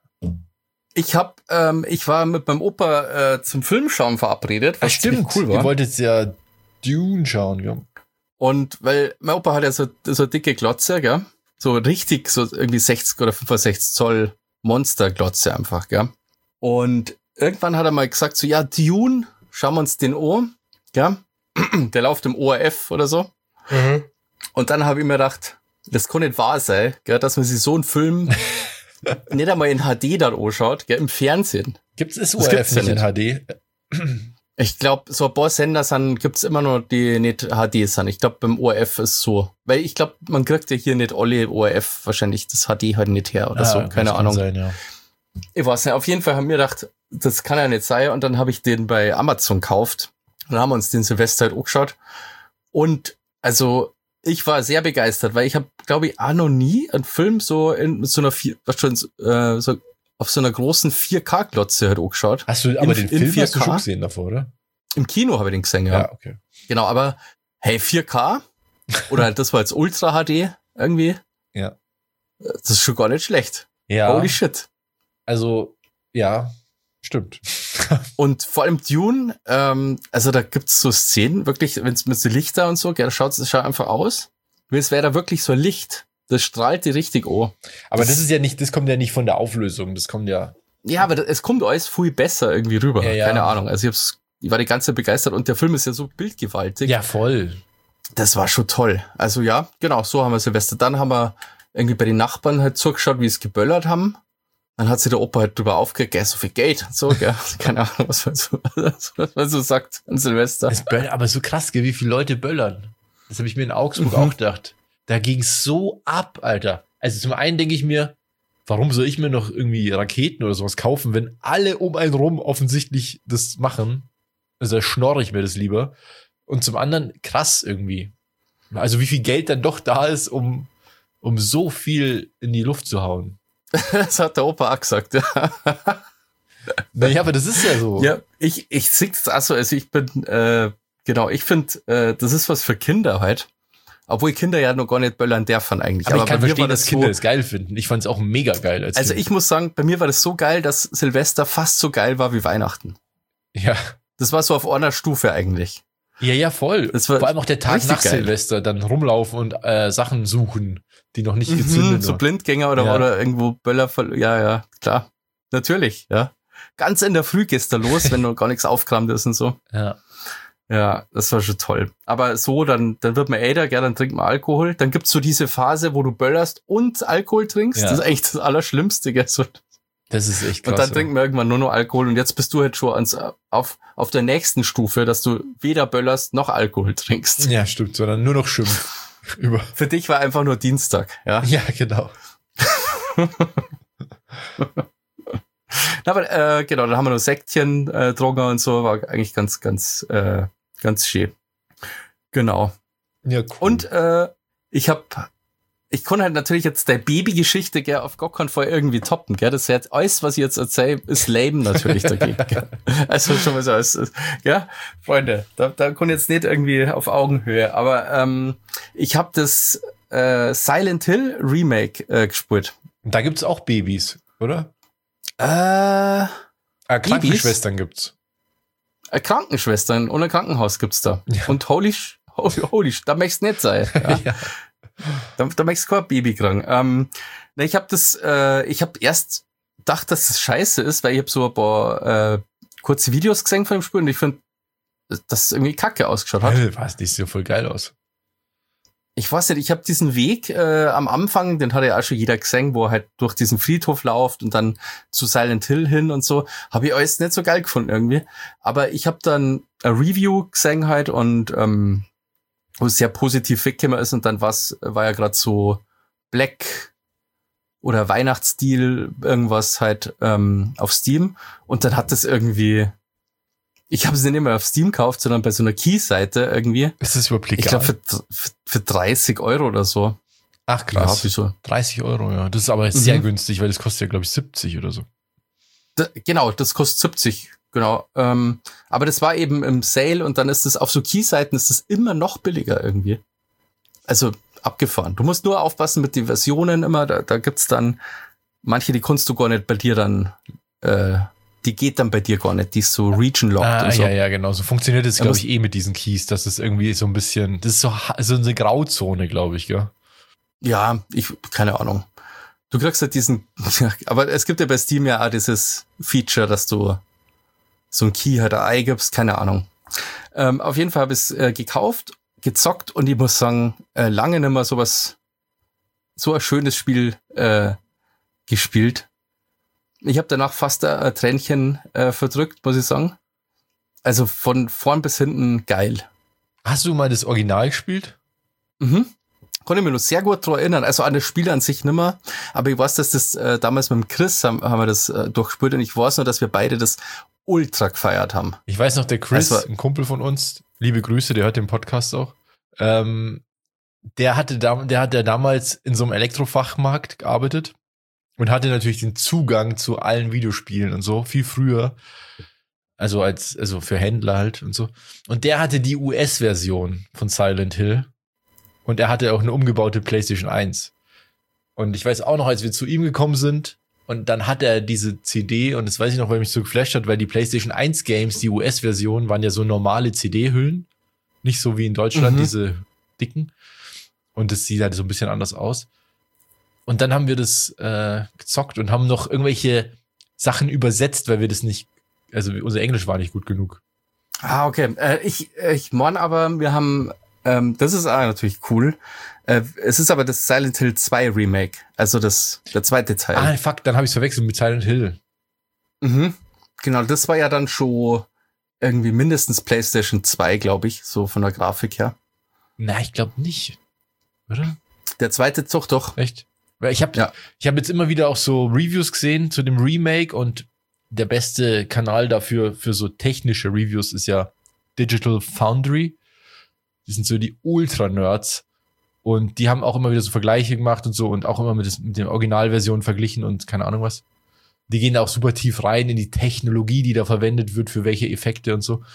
Ich hab, ähm, ich war mit meinem Opa äh, zum Filmschauen verabredet, was Ach, stimmt, cool war. Ihr wolltet ja Dune schauen, ja. Und weil mein Opa hat ja so, so eine dicke Glotze, gell? So richtig, so irgendwie sechzig oder fünfundsechzig Zoll Monsterglotze einfach, gell? Und irgendwann hat er mal gesagt, so, ja, Dune, schauen wir uns den an, gell? Der läuft im O R F oder so. Mhm. Und dann habe ich mir gedacht, das kann nicht wahr sein, gell, dass man sich so einen Film nicht einmal in H D dann anschaut, gell, im Fernsehen. Gibt es O R F nicht in H D? Ich glaube, so ein paar Sender sind, gibt's immer noch, die nicht H D sind. Ich glaube, beim O R F ist so. Weil ich glaube, man kriegt ja hier nicht alle O R F wahrscheinlich das H D halt nicht her oder ah, so. Keine Ahnung. Sein, ja. Ich weiß nicht. Auf jeden Fall haben wir gedacht, das kann ja nicht sein. Und dann habe ich den bei Amazon gekauft. Dann haben wir uns den Silvester halt angeschaut. Und also ich war sehr begeistert, weil ich habe, glaube ich, auch noch nie einen Film so in mit so einer vier, was schon äh, so auf so einer großen vier K-Glotze halt angeschaut. Hast du aber in, den Film hast du schon gesehen davor, oder? Im Kino habe ich den gesehen, ja. Ja, okay. Genau, aber hey, vier K oder halt das war jetzt Ultra H D irgendwie. Ja. Das ist schon gar nicht schlecht. Ja. Holy shit. Also, ja, stimmt. Und vor allem Dune, ähm, also da gibt's so Szenen, wirklich, wenn es mit so Lichter und so, gell, schaut es schaut einfach aus, wie es wäre da wirklich so ein Licht. Das strahlt die richtig an. Aber das, das ist ja nicht, das kommt ja nicht von der Auflösung, das kommt ja. Ja, aber das, es kommt alles viel besser irgendwie rüber. Ja, ja. Keine Ahnung. Also ich, hab's, ich war die ganze Zeit begeistert und der Film ist ja so bildgewaltig. Ja, voll. Das war schon toll. Also ja, genau, so haben wir Silvester. Dann haben wir irgendwie bei den Nachbarn halt zugeschaut, wie es geböllert haben. Dann hat sich der Opa halt drüber aufgeregt, gell, so viel Geld und so, gell. Keine Ahnung, was man so, was man so sagt an Silvester. Das Böll, aber so krass, gell, wie viele Leute böllern. Das habe ich mir in Augsburg Mhm. auch gedacht. Da ging's so ab, Alter. Also zum einen denke ich mir, warum soll ich mir noch irgendwie Raketen oder sowas kaufen, wenn alle um einen rum offensichtlich das machen? Also da schnorre ich mir das lieber. Und zum anderen krass irgendwie. Also wie viel Geld dann doch da ist, um, um so viel in die Luft zu hauen. Das hat der Opa auch gesagt, ja. Naja, aber das ist ja so. Ja, ich, ich sehe das auch so, also ich bin, äh, genau, ich finde, äh, das ist was für Kinder halt. Obwohl Kinder ja noch gar nicht böllern dürfen eigentlich. Aber, Aber ich kann bei mir verstehen, war dass das Kinder so, es geil finden. Ich fand es auch mega geil als also Kind. ich muss sagen, bei mir war das so geil, dass Silvester fast so geil war wie Weihnachten. Ja. Das war so auf einer Stufe eigentlich. Ja, ja, voll. Das war Vor allem auch der Tag richtig nach geil. Silvester, dann rumlaufen und äh, Sachen suchen, die noch nicht gezündet Mhm, so waren. Blindgänger oder, Ja. oder irgendwo Böller, voll- ja, ja, klar. Natürlich, ja. Ganz in der Früh geht's da los, wenn noch gar nichts aufgekramt ist und so. Ja. Ja, das war schon toll. Aber so, dann, dann wird man älter, gell, dann trinkt man Alkohol. Dann gibt's so diese Phase, wo du böllerst und Alkohol trinkst. Ja. Das ist eigentlich das Allerschlimmste, gell. So. Das ist echt krass. Und dann ja. trinkt man irgendwann nur noch Alkohol. Und jetzt bist du halt schon ans, auf, auf der nächsten Stufe, dass du weder böllerst noch Alkohol trinkst. Ja, stimmt, sondern nur noch Schimpf. Über. Für dich war einfach nur Dienstag, ja. Ja, genau. Na, aber äh, genau, dann haben wir noch Sektchen, äh, Drogen und so, war eigentlich ganz, ganz, äh, ganz schön. Genau. Ja, cool. Und äh, ich hab, ich konnte halt natürlich jetzt der Babygeschichte gell, auf gar keinen Fall irgendwie toppen, gell. Das heißt, alles, was ich jetzt erzähle, ist lame natürlich dagegen. Gell? Also schon mal so, als, ja, Freunde, da, da konnte jetzt nicht irgendwie auf Augenhöhe, aber ähm, ich habe das äh, Silent Hill Remake äh, gespielt. da gibt's auch Babys, oder? Äh, Ah, Krankenschwestern gibt's. Äh, Krankenschwestern und ein Krankenhaus gibt's da. Ja. Und holy, sh- holy, holy, sh- da möchtest du nicht sein. Ja. Ja. Da, da möchtest du kein Baby kriegen. Ähm, ne, ich habe das, äh, ich habe erst gedacht, dass das scheiße ist, weil ich habe so ein paar äh, kurze Videos gesehen von dem Spiel und ich finde, dass das irgendwie kacke ausgeschaut hat. Hell, was, die sieht ja voll geil aus. Ich weiß nicht, ich habe diesen Weg äh, am Anfang, den hat ja auch schon jeder gesehen, wo er halt durch diesen Friedhof läuft und dann zu Silent Hill hin und so, habe ich alles nicht so geil gefunden irgendwie. Aber ich habe dann ein Review gesehen halt und ähm, wo es sehr positiv weggekommen ist und dann war's, war ja gerade so Black oder Weihnachtsstil irgendwas halt ähm, auf Steam und dann hat das irgendwie, ich habe es nicht mehr auf Steam gekauft, sondern bei so einer Key-Seite irgendwie. Ist das überhaupt legal? Ich glaube für, für, für dreißig Euro oder so. Ach, krass. Ja, wieso? dreißig Euro, ja. Das ist aber sehr Mhm. günstig, weil das kostet ja, glaube ich, siebzig oder so. Da, genau, das kostet siebzig, genau. Ähm, aber das war eben im Sale und dann ist es auf so Key-Seiten ist es immer noch billiger irgendwie. Also abgefahren. Du musst nur aufpassen mit den Versionen immer. Da, da gibt's dann manche, die kannst du gar nicht bei dir dann, äh, die geht dann bei dir gar nicht. Die ist so region-locked Ah, und so. ja, ja, genau. So funktioniert es, Da glaube muss- ich, eh mit diesen Keys, dass es irgendwie so ein bisschen, das ist so, ha- so eine Grauzone, glaube ich, gell? Ja, ich, keine Ahnung. Du kriegst halt diesen, aber es gibt ja bei Steam ja auch dieses Feature, dass du so ein Key halt eingibst, keine Ahnung. Ähm, auf jeden Fall habe ich es äh, gekauft, gezockt und ich muss sagen, äh, lange nicht mehr sowas, so ein schönes Spiel äh, gespielt. Ich habe danach fast ein, ein Tränchen äh, verdrückt, muss ich sagen. Also von vorn bis hinten geil. Hast du mal das Original gespielt? Mhm. Konnte mich noch sehr gut daran erinnern. Also an das Spiel an sich nimmer. Aber ich weiß, dass das äh, damals mit dem Chris haben, haben wir das äh, durchgespielt und ich weiß nur, dass wir beide das ultra gefeiert haben. Ich weiß noch, der Chris, Das war- ein Kumpel von uns, liebe Grüße, der hört den Podcast auch, ähm, der hatte da, der hat ja damals in so einem Elektrofachmarkt gearbeitet und hatte natürlich den Zugang zu allen Videospielen und so, viel früher. Also als, also für Händler halt und so. Und der hatte die U S-Version von Silent Hill. Und er hatte auch eine umgebaute PlayStation eins. Und ich weiß auch noch, als wir zu ihm gekommen sind, und dann hat er diese C D, und das weiß ich noch, weil mich so geflasht hat, weil die PlayStation eins Games, die U S-Version, waren ja so normale C D-Hüllen. Nicht so wie in Deutschland, mhm. diese dicken. Und das sieht halt so ein bisschen anders aus. Und dann haben wir das äh, gezockt und haben noch irgendwelche Sachen übersetzt, weil wir das nicht, also unser Englisch war nicht gut genug. Ah, okay. Äh, ich, ich meine aber, wir haben, ähm, das ist auch natürlich cool. Äh, es ist aber das Silent Hill zwei Remake, also das der zweite Teil. Ah, fuck, dann habe ich es verwechselt mit Silent Hill. Mhm. Genau, das war ja dann schon irgendwie mindestens PlayStation zwei, glaube ich, so von der Grafik her. Na, ich glaube nicht, oder? Der zweite Zug doch. Echt? Weil ich habe ja. ich habe jetzt immer wieder auch so Reviews gesehen zu dem Remake, und der beste Kanal dafür für so technische Reviews ist ja Digital Foundry. Die sind so die Ultra-Nerds. Und die haben auch immer wieder so Vergleiche gemacht und so und auch immer mit, das, mit der Originalversion verglichen und keine Ahnung was. Die gehen da auch super tief rein in die Technologie, die da verwendet wird, für welche Effekte und so.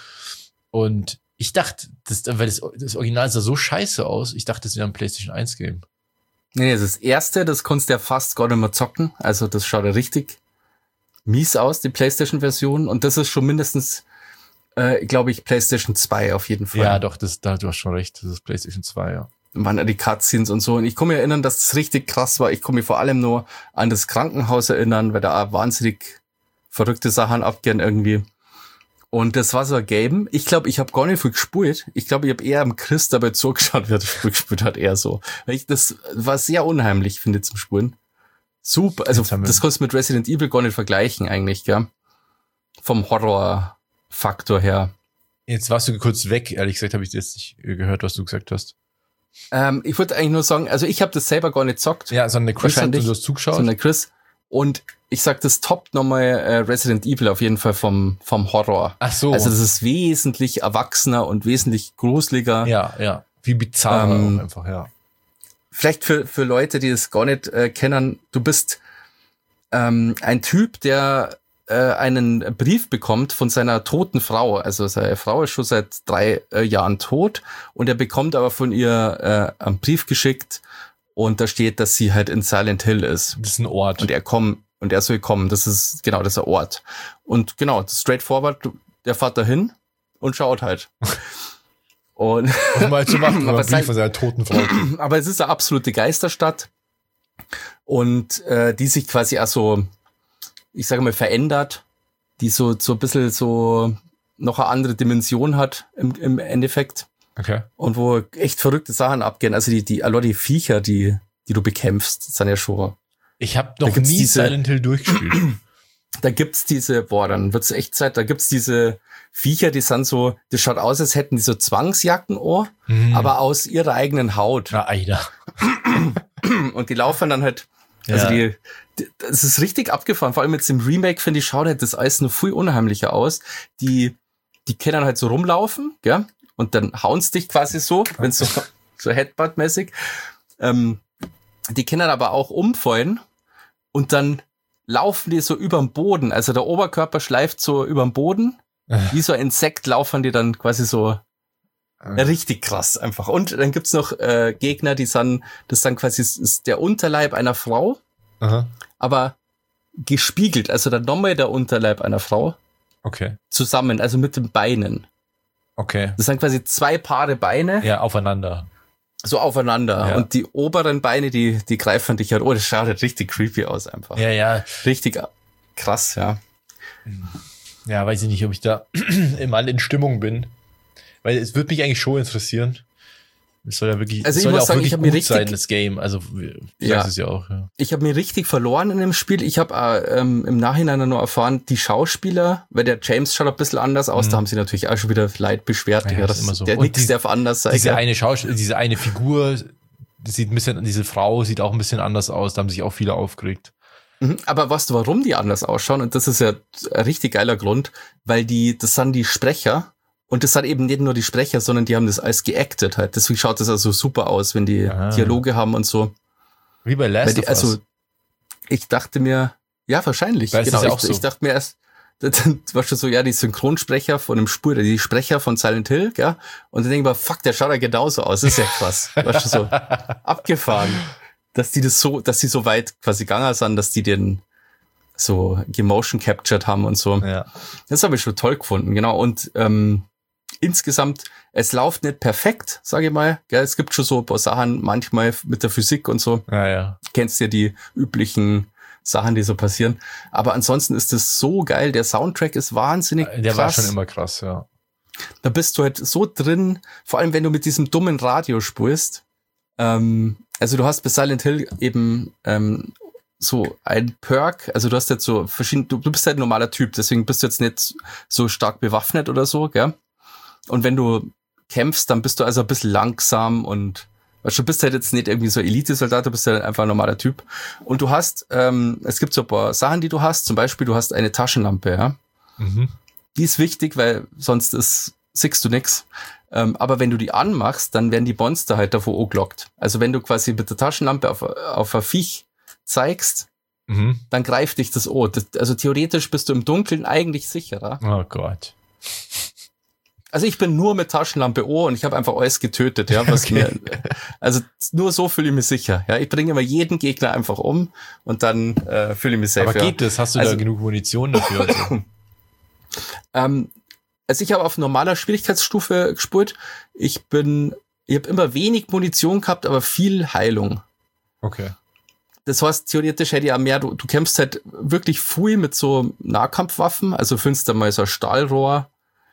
Und ich dachte, das, weil das, das Original sah so scheiße aus, ich dachte, das wäre ein PlayStation eins Game. Nee, nee, das erste, das konntest du ja fast gar nicht mehr zocken. Also das schaut ja richtig mies aus, die PlayStation-Version. Und das ist schon mindestens, äh, glaube ich, PlayStation zwei auf jeden Fall. Ja, doch, das, da, du hast schon recht, das ist PlayStation zwei, ja. Waren ja die Cutscenes und so. Und ich kann mich erinnern, dass das richtig krass war. Ich kann mich vor allem nur an das Krankenhaus erinnern, weil da auch wahnsinnig verrückte Sachen abgehen irgendwie. Und das war so ein Game. Ich glaube, ich habe gar nicht viel gespielt. Ich glaube, ich habe eher am Chris dabei zugeschaut, wie er das Spiel gespielt hat, eher so. Weil ich, das war sehr unheimlich, finde ich, zum Spielen. Super. Also, das kannst du mit Resident Evil gar nicht vergleichen, eigentlich, gell? Vom Horror-Faktor her. Jetzt warst du kurz weg. Ehrlich gesagt, habe ich jetzt nicht gehört, was du gesagt hast. Ähm, ich wollte eigentlich nur sagen, also ich habe das selber gar nicht gezockt. Ja, sondern Chris hat, du hast zugeschaut. Sondern Chris. Und ich sag, das toppt nochmal äh, Resident Evil auf jeden Fall vom vom Horror. Ach so. Also das ist wesentlich erwachsener und wesentlich gruseliger. Ja, ja. Wie bizarr ähm, einfach, ja. Vielleicht für für Leute, die es gar nicht äh, kennen, du bist ähm, ein Typ, der äh, einen Brief bekommt von seiner toten Frau. Also seine Frau ist schon seit drei äh, Jahren tot und er bekommt aber von ihr äh, einen Brief geschickt und da steht, dass sie halt in Silent Hill ist. Das ist ein Ort. Und er kommt und er soll kommen. Das ist genau, das ist ein Ort. Und genau, straightforward, der fährt da hin und schaut halt. Und was mal zu machen, aber, Brief von seiner toten Frau. Aber es ist eine absolute Geisterstadt und äh, die sich quasi auch so, ich sage mal, verändert, die so so ein bisschen so noch eine andere Dimension hat im, im Endeffekt. Okay. Und wo echt verrückte Sachen abgehen. Also die die, also die Viecher, die die du bekämpfst, sind ja schon. Ich habe noch nie diese, Silent Hill durchgespielt. Da gibt's diese, boah, dann wird's echt Zeit, da gibt's diese Viecher, die sind so, das schaut aus, als hätten die so Zwangsjacken oh, mhm. aber aus ihrer eigenen Haut. Na, Alter. Und die laufen dann halt, also ja. die, die, das ist richtig abgefahren, vor allem jetzt im Remake, finde ich, schaut halt das alles noch viel unheimlicher aus. Die, die können halt so rumlaufen, gell? Und dann hauen's dich quasi so, wenn so, so Headbutt-mäßig. Ähm, die können aber auch umfallen und dann laufen die so überm Boden. Also der Oberkörper schleift so überm Boden. Wie so ein Insekt laufen die dann quasi so richtig krass einfach. Und dann gibt's noch äh, Gegner, die sind, das dann quasi ist der Unterleib einer Frau, aha. aber gespiegelt. Also dann nochmal der Unterleib einer Frau. Okay. Zusammen, also mit den Beinen. Okay. Das sind quasi zwei Paare Beine. Ja, aufeinander. So aufeinander. Ja. Und die oberen Beine, die, die greifen dich halt. Oh, das schaut halt richtig creepy aus einfach. Ja, ja. Richtig krass, ja. Ja, weiß ich nicht, ob ich da immer in Stimmung bin. Weil es würde mich eigentlich schon interessieren. Es soll ja wirklich, also es soll ja auch sagen, wirklich ich gut richtig, sein, das Game. Also, du ja. sagst es ja auch. Ja. Ich habe mir richtig verloren in dem Spiel. Ich habe äh, ähm, im Nachhinein nur erfahren, die Schauspieler, weil der James schaut ein bisschen anders aus, mhm. da haben sie natürlich auch schon wieder Leid beschwert. Ja, ja, das ist immer so. Der nix darf anders sein. Diese eine Schauspiel, diese eine Figur sieht ein bisschen, diese Frau sieht auch ein bisschen anders aus, da haben sich auch viele aufgeregt. Mhm, aber weißt du, warum die anders ausschauen? Und das ist ja ein richtig geiler Grund, weil die, das sind die Sprecher. Und das hat eben nicht nur die Sprecher, sondern die haben das alles geactet halt. Deswegen schaut das also super aus, wenn die ah. Dialoge haben und so. Wie bei Last die, of Us. Also, ich dachte mir, ja, wahrscheinlich. Weil genau, ja ich, auch so. ich dachte mir erst, das war schon so, ja, die Synchronsprecher von dem Spur, die Sprecher von Silent Hill, ja. Und dann denke ich mir, fuck, der schaut ja genauso aus. Das ist ja krass. War schon so abgefahren. dass die das so, dass sie so weit quasi gegangen sind, dass die den so gemotion captured haben und so. Ja. Das habe ich schon toll gefunden, genau. Und ähm, insgesamt, es läuft nicht perfekt, sage ich mal. Gell? Es gibt schon so ein paar Sachen, manchmal mit der Physik und so. Ja, ja. Kennst ja die üblichen Sachen, die so passieren. Aber ansonsten ist das so geil. Der Soundtrack ist wahnsinnig Der krass. war schon immer krass, ja. Da bist du halt so drin, vor allem wenn du mit diesem dummen Radio spielst. Ähm, also du hast bei Silent Hill eben ähm, so ein Perk, also du hast jetzt so verschiedene, du, du bist halt ein normaler Typ, deswegen bist du jetzt nicht so stark bewaffnet oder so, gell? Und wenn du kämpfst, dann bist du also ein bisschen langsam und weißt du, bist halt jetzt nicht irgendwie so Elite-Soldat, du bist halt einfach ein normaler Typ. Und du hast, ähm, es gibt so ein paar Sachen, die du hast, zum Beispiel du hast eine Taschenlampe, ja? Mhm. Die ist wichtig, weil sonst ist, siehst du nix. Ähm, aber wenn du die anmachst, dann werden die Monster halt davor angelockt. Also wenn du quasi mit der Taschenlampe auf, auf ein Viech zeigst, Mhm. dann greift dich das an. Das, also theoretisch bist du im Dunkeln eigentlich sicherer. Oh Gott. Also ich bin nur mit Taschenlampe an und ich habe einfach alles getötet, ja. Was Okay. mir, also nur so fühle ich mich sicher. Ja, ich bringe immer jeden Gegner einfach um und dann äh, fühle ich mich safe. Aber ja. geht das? Hast du Also- da genug Munition dafür? und so? Ähm, also ich habe auf normaler Schwierigkeitsstufe gespielt. Ich bin, ich habe immer wenig Munition gehabt, aber viel Heilung. Okay. Das heißt, theoretisch hätte ich auch mehr, du, du kämpfst halt wirklich viel mit so Nahkampfwaffen, also findest du mal so ein Stahlrohr,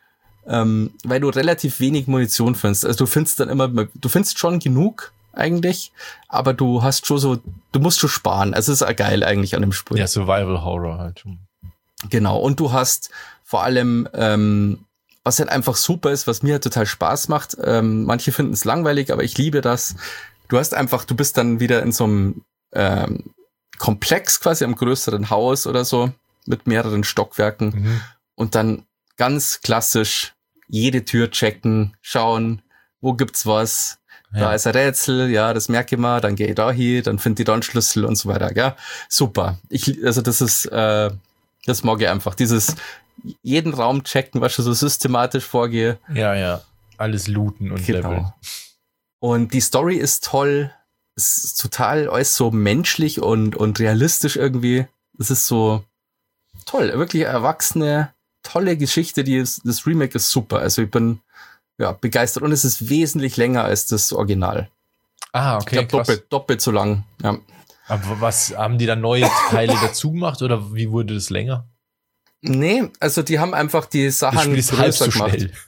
ähm, weil du relativ wenig Munition findest. Also du findest dann immer, du findest schon genug eigentlich, aber du hast schon so, du musst schon sparen. Also es ist auch geil eigentlich an dem Spiel. Ja, Survival Horror halt. Genau, und du hast vor allem, ähm, was halt einfach super ist, was mir halt total Spaß macht, ähm, manche finden es langweilig, aber ich liebe das. Du hast einfach, du bist dann wieder in so einem ähm, Komplex quasi, am größeren Haus oder so, mit mehreren Stockwerken Mhm. und dann ganz klassisch jede Tür checken, schauen, wo gibt's was, da Ja. ist ein Rätsel, ja, das merke ich mal, dann gehe ich da hin, dann finde ich da einen Schlüssel und so weiter, gell? Super. Ich, also das ist, äh, das mag ich einfach. Dieses jeden Raum checken, was schon so systematisch vorgehe. ja, ja. Alles looten und leveln. Genau. Und die Story ist toll. Es ist total alles so menschlich und, und realistisch irgendwie. Es ist so toll. Wirklich erwachsene, tolle Geschichte. Die ist, das Remake ist super. Also ich bin ja begeistert. Und es ist wesentlich länger als das Original. Ah, Ich okay, glaube krass. doppelt, doppelt so lang. Ja. Aber was, haben die dann neue Teile dazu gemacht oder wie wurde das länger? Nee, also die haben einfach die Das Sachen Spiel ist halb größer so gemacht. schnell.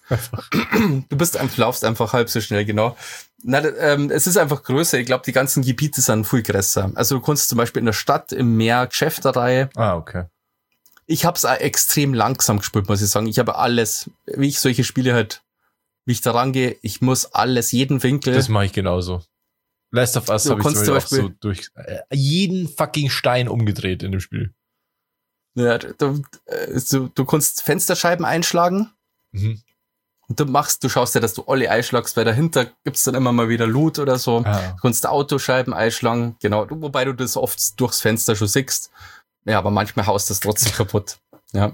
Du bist einfach, laufst einfach halb so schnell, genau. Na, d- ähm, es ist einfach größer. Ich glaube, die ganzen Gebiete sind viel größer. Also du kannst zum Beispiel in der Stadt, im Meer, Geschäfterei. Ah, okay. Ich habe es auch extrem langsam gespielt, muss ich sagen. Ich habe alles, wie ich solche Spiele halt, wie ich da rangehe, ich muss alles, jeden Winkel. Das mache ich genauso. Last of Us Du habe ich kannst zum zum Beispiel auch Beispiel- so durch äh, jeden fucking Stein umgedreht in dem Spiel. Ja, du, äh, du, du kannst Fensterscheiben einschlagen. Mhm. Und du machst, du schaust ja, dass du alle einschlagst, weil dahinter gibt's dann immer mal wieder Loot oder so. Ah. Du kannst Autoscheiben einschlagen, genau. Du- Wobei du das oft durchs Fenster schon siehst. Ja, aber manchmal haust das trotzdem kaputt. Ja.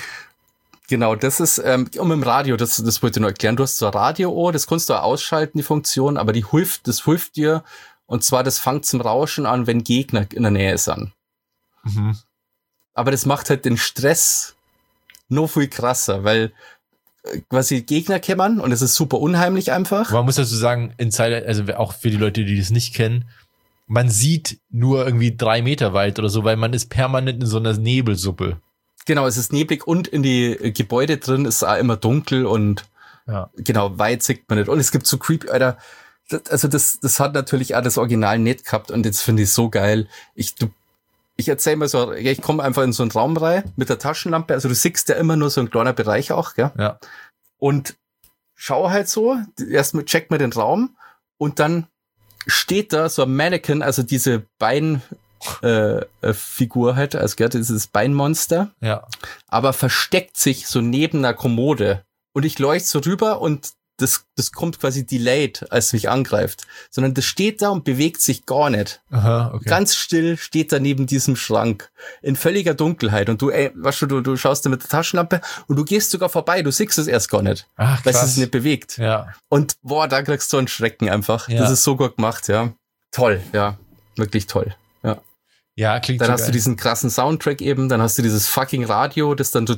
Genau, das ist, ähm, und mit dem Radio, das, das wollte ich nur erklären. Du hast so ein Radio, das kannst du auch ausschalten, die Funktion, aber die hilft, das hilft dir. Und zwar, das fängt zum Rauschen an, wenn Gegner in der Nähe sind. Mhm. Aber das macht halt den Stress noch viel krasser, weil äh, quasi Gegner kämmern und es ist super unheimlich einfach. Man muss dazu sagen, in Silent, also auch für die Leute, die das nicht kennen, man sieht nur irgendwie drei Meter weit oder so, weil man ist permanent in so einer Nebelsuppe. Genau, es ist neblig und in die äh, Gebäude drin ist auch immer dunkel und Ja. genau, weit sieht man nicht. Und es gibt so creepy, Alter, das, also das, das hat natürlich auch das Original nicht gehabt und jetzt finde ich so geil. Ich, du, ich erzähl mal so, ja, ich komme einfach in so einen Raum rein mit der Taschenlampe, also du siehst ja immer nur so ein kleiner Bereich auch, gell? Ja. Und schau halt so, erstmal check mal den Raum und dann steht da so ein Mannequin, also diese Bein, äh, äh, Figur halt, also gell, dieses Beinmonster, Ja. aber versteckt sich so neben einer Kommode. Und ich leuchte so rüber und das, das kommt quasi delayed, als es mich angreift. Sondern das steht da und bewegt sich gar nicht. Aha, okay. Ganz still steht da neben diesem Schrank. In völliger Dunkelheit. Und du, ey, weißt du, du, du schaust da mit der Taschenlampe und du gehst sogar vorbei. Du siehst es erst gar nicht. Ach, Weil es krass. sich nicht bewegt. Ja. Und boah, da kriegst du einen Schrecken einfach. Ja. Das ist so gut gemacht, ja. Toll, ja. wirklich toll. Ja. Ja, klingt Dann so hast geil. du diesen krassen Soundtrack eben, dann hast du dieses fucking Radio, das dann so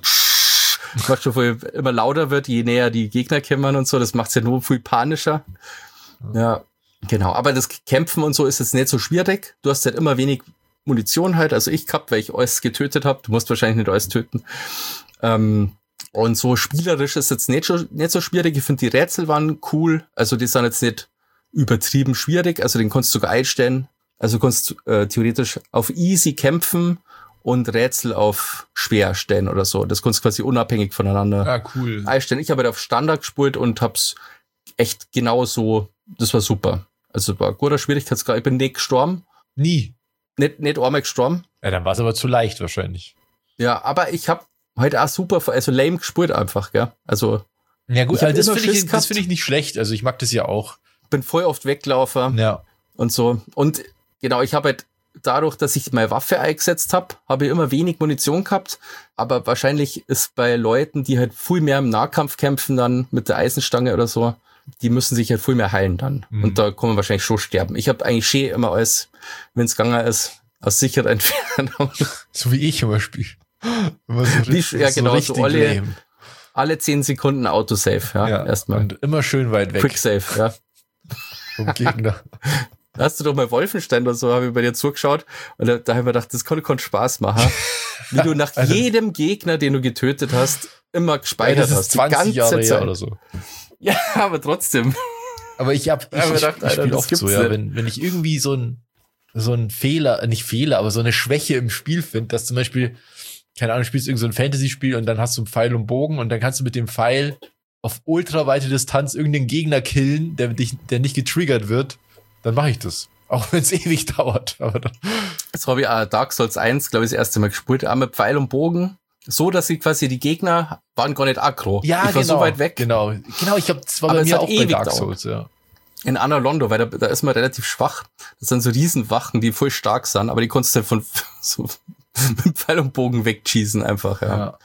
was schon voll immer lauter wird, je näher die Gegner kämmern und so. Das macht's ja nur viel panischer. Ja, genau. Aber das Kämpfen und so ist jetzt nicht so schwierig. Du hast halt immer wenig Munition halt. Also ich gehabt, weil ich alles getötet habe. Du musst wahrscheinlich nicht alles töten. Ähm, und so spielerisch ist jetzt nicht so, nicht so schwierig. Ich finde, die Rätsel waren cool. Also die sind jetzt nicht übertrieben schwierig. Also den kannst du sogar einstellen. Also du kannst äh, theoretisch auf easy kämpfen und Rätsel auf schwer stellen oder so. Das kannst du quasi unabhängig voneinander Ah, cool. einstellen. Ich habe halt auf Standard gespielt und hab's echt genau so, das war super. Also war ein guter Schwierigkeitsgrad. Ich bin nicht gestorben. Nie. Nicht, nicht einmal gestorben. Ja, dann war es aber zu leicht wahrscheinlich. Ja, aber ich habe heute auch super, also lame gespielt einfach, gell. Also Ja gut, Ich hab also das immer finde ich, Schiss das gehabt. finde ich nicht schlecht. Also ich mag das ja auch. bin voll oft Weggelaufen Ja. und so. Und genau, ich habe halt dadurch, dass ich meine Waffe eingesetzt habe, habe ich immer wenig Munition gehabt. Aber wahrscheinlich ist bei Leuten, die halt viel mehr im Nahkampf kämpfen dann mit der Eisenstange oder so, die müssen sich halt viel mehr heilen dann. Mhm. Und da kann man wahrscheinlich schon sterben. Ich habe eigentlich schön immer alles, wenn es gegangen ist, aus sicherer Entfernung. So wie ich immer spiele. Immer so, Wie- ja, genau, so richtig alle- lame. Alle zehn Sekunden Autosave, ja, Ja, erstmal. und immer schön weit weg Quick Save, ja. vom Gegner. Da hast du doch mal Wolfenstein oder so, habe ich bei dir zugeschaut. Und da, da habe ich mir gedacht, das konnte, konnte Spaß machen. Wie du nach Also- jedem Gegner, den du getötet hast, immer Ja, gespeichert das ist hast. Die zwanzig ganze Jahre her Zeit. oder so. Ja, aber trotzdem. Aber ich hab, ich, Ja, aber ich, dachte, ich Alter, spiele das oft gibt's so, ja, nicht. wenn, wenn ich irgendwie so ein, so ein Fehler, äh, nicht Fehler, aber so eine Schwäche im Spiel finde, dass zum Beispiel, keine Ahnung, spielst irgend so ein Fantasy-Spiel und dann hast du einen Pfeil und Bogen und dann kannst du mit dem Pfeil auf ultraweite Distanz irgendeinen Gegner killen, der dich, der nicht getriggert wird, dann mache ich das. Auch wenn es ewig dauert. Aber dann, Das habe ich auch Dark Souls eins, glaube ich, das erste Mal gespielt. Auch mit Pfeil und Bogen. So, dass ich quasi die Gegner waren gar nicht aggro. ja, ich war genau. so weit weg. Genau, genau ich habe das war Aber bei es mir hat auch bei ewig Dark gedauert. Souls, ja. In Anor Londo, weil da, da ist man relativ schwach. Das sind so Riesenwachen, die voll stark sind, aber die konntest du halt von so mit Pfeil und Bogen wegschießen einfach, ja. ja.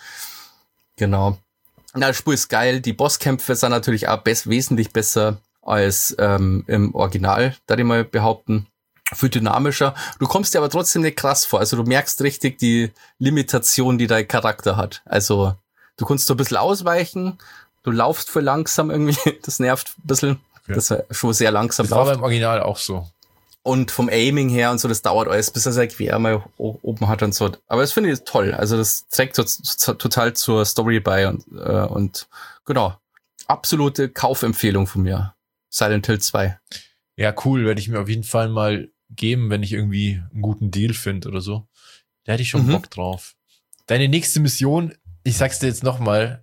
Genau. Na, das Spiel ist geil. Die Bosskämpfe sind natürlich auch best, wesentlich besser als ähm, im Original, da ich mal behaupten. Viel dynamischer. Du kommst dir aber trotzdem nicht krass vor. Also du merkst richtig die Limitation, die dein Charakter hat. Also du kannst so ein bisschen ausweichen. Du laufst voll langsam irgendwie. Das nervt ein bisschen. Ja. Das ist schon sehr langsam. Das war drauf. beim Original auch so. Und vom Aiming her und so, das dauert alles, bis er sein Gewehr mal o- oben hat und so. Aber das finde ich toll. Also das trägt to- to- total zur Story bei und, äh, und genau. Absolute Kaufempfehlung von mir. Silent Hill zwei. Ja, cool, werde ich mir auf jeden Fall mal geben, wenn ich irgendwie einen guten Deal finde oder so. Da hätte ich schon Mhm. Bock drauf. Deine nächste Mission, ich sag's dir jetzt nochmal,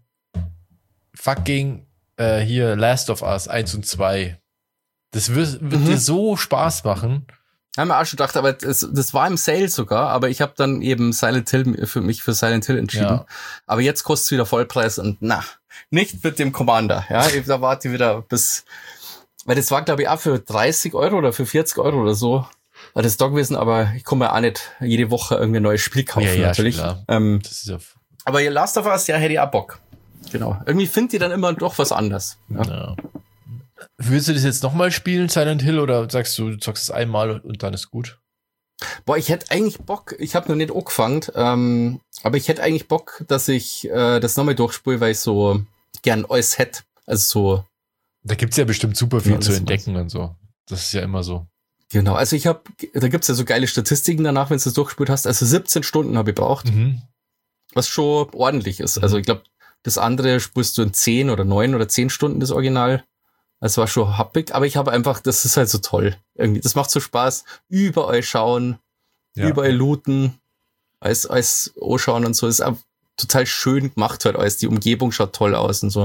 fucking äh, hier Last of Us eins und zwei. Das wird, wird Mhm. dir so Spaß machen. Haben wir auch schon gedacht, aber das, das war im Sale sogar, aber ich habe dann eben Silent Hill für mich für Silent Hill entschieden. Ja. Aber jetzt kostet es wieder Vollpreis und na, nicht mit dem Commander. Ja, ich- da warte ich wieder bis, weil das war glaube ich auch für dreißig Euro oder für vierzig Euro oder so. War das da gewesen, aber ich kann mir auch nicht jede Woche irgendwie ein neues Spiel kaufen, Ja, ja, natürlich. klar. Ähm, Das ist ja, aber ihr Last of Us, ja, hätte ich auch Bock. Genau. Irgendwie findet ihr dann immer doch was anderes. Ja. ja. Willst du das jetzt nochmal spielen, Silent Hill, oder sagst du, du zockst es einmal und dann ist gut? Boah, ich hätte eigentlich Bock, ich habe noch nicht angefangen, ähm, aber ich hätte eigentlich Bock, dass ich äh, das nochmal durchspiele, weil ich so gern alles hätte. Also so, Da gibt's ja bestimmt super viel Ja, zu das entdecken und so. Das ist ja immer so. genau. Also ich habe, da gibt's ja so geile Statistiken danach, wenn du das durchgespielt hast. Also siebzehn Stunden habe ich gebraucht, Mhm. was schon ordentlich ist. Also ich glaube, das andere spielst du in zehn oder neun oder zehn Stunden, das Original. Das war schon happig, aber ich habe einfach, das ist halt so toll. Irgendwie, das macht so Spaß. Überall schauen, Ja. überall looten, alles, alles anschauen und so. Das ist auch total schön gemacht halt alles. Die Umgebung schaut toll aus und so.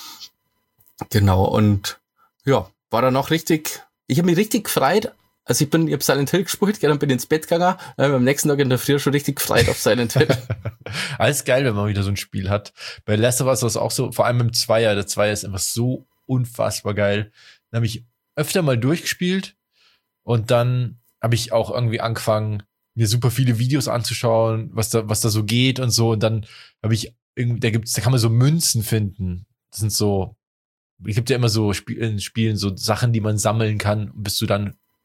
Genau, und ja, war dann auch richtig, ich habe mich richtig gefreut. Also ich bin, ich habe Silent Hill gespielt, gell, dann bin ich ins Bett gegangen, dann am nächsten Tag in der Früh schon richtig gefreut auf Silent Hill. Alles geil, wenn man wieder so ein Spiel hat. Bei Last of Us war es auch so, vor allem im Zweier. Der Zweier ist einfach so unfassbar geil. Den habe ich öfter mal durchgespielt und dann habe ich auch irgendwie angefangen, mir super viele Videos anzuschauen, was da, was da so geht und so. Und dann habe ich irgendwie, da gibt's, da kann man so Münzen finden. Das sind so, es gibt ja immer so Spiel, in Spielen so Sachen, die man sammeln kann, bis du dann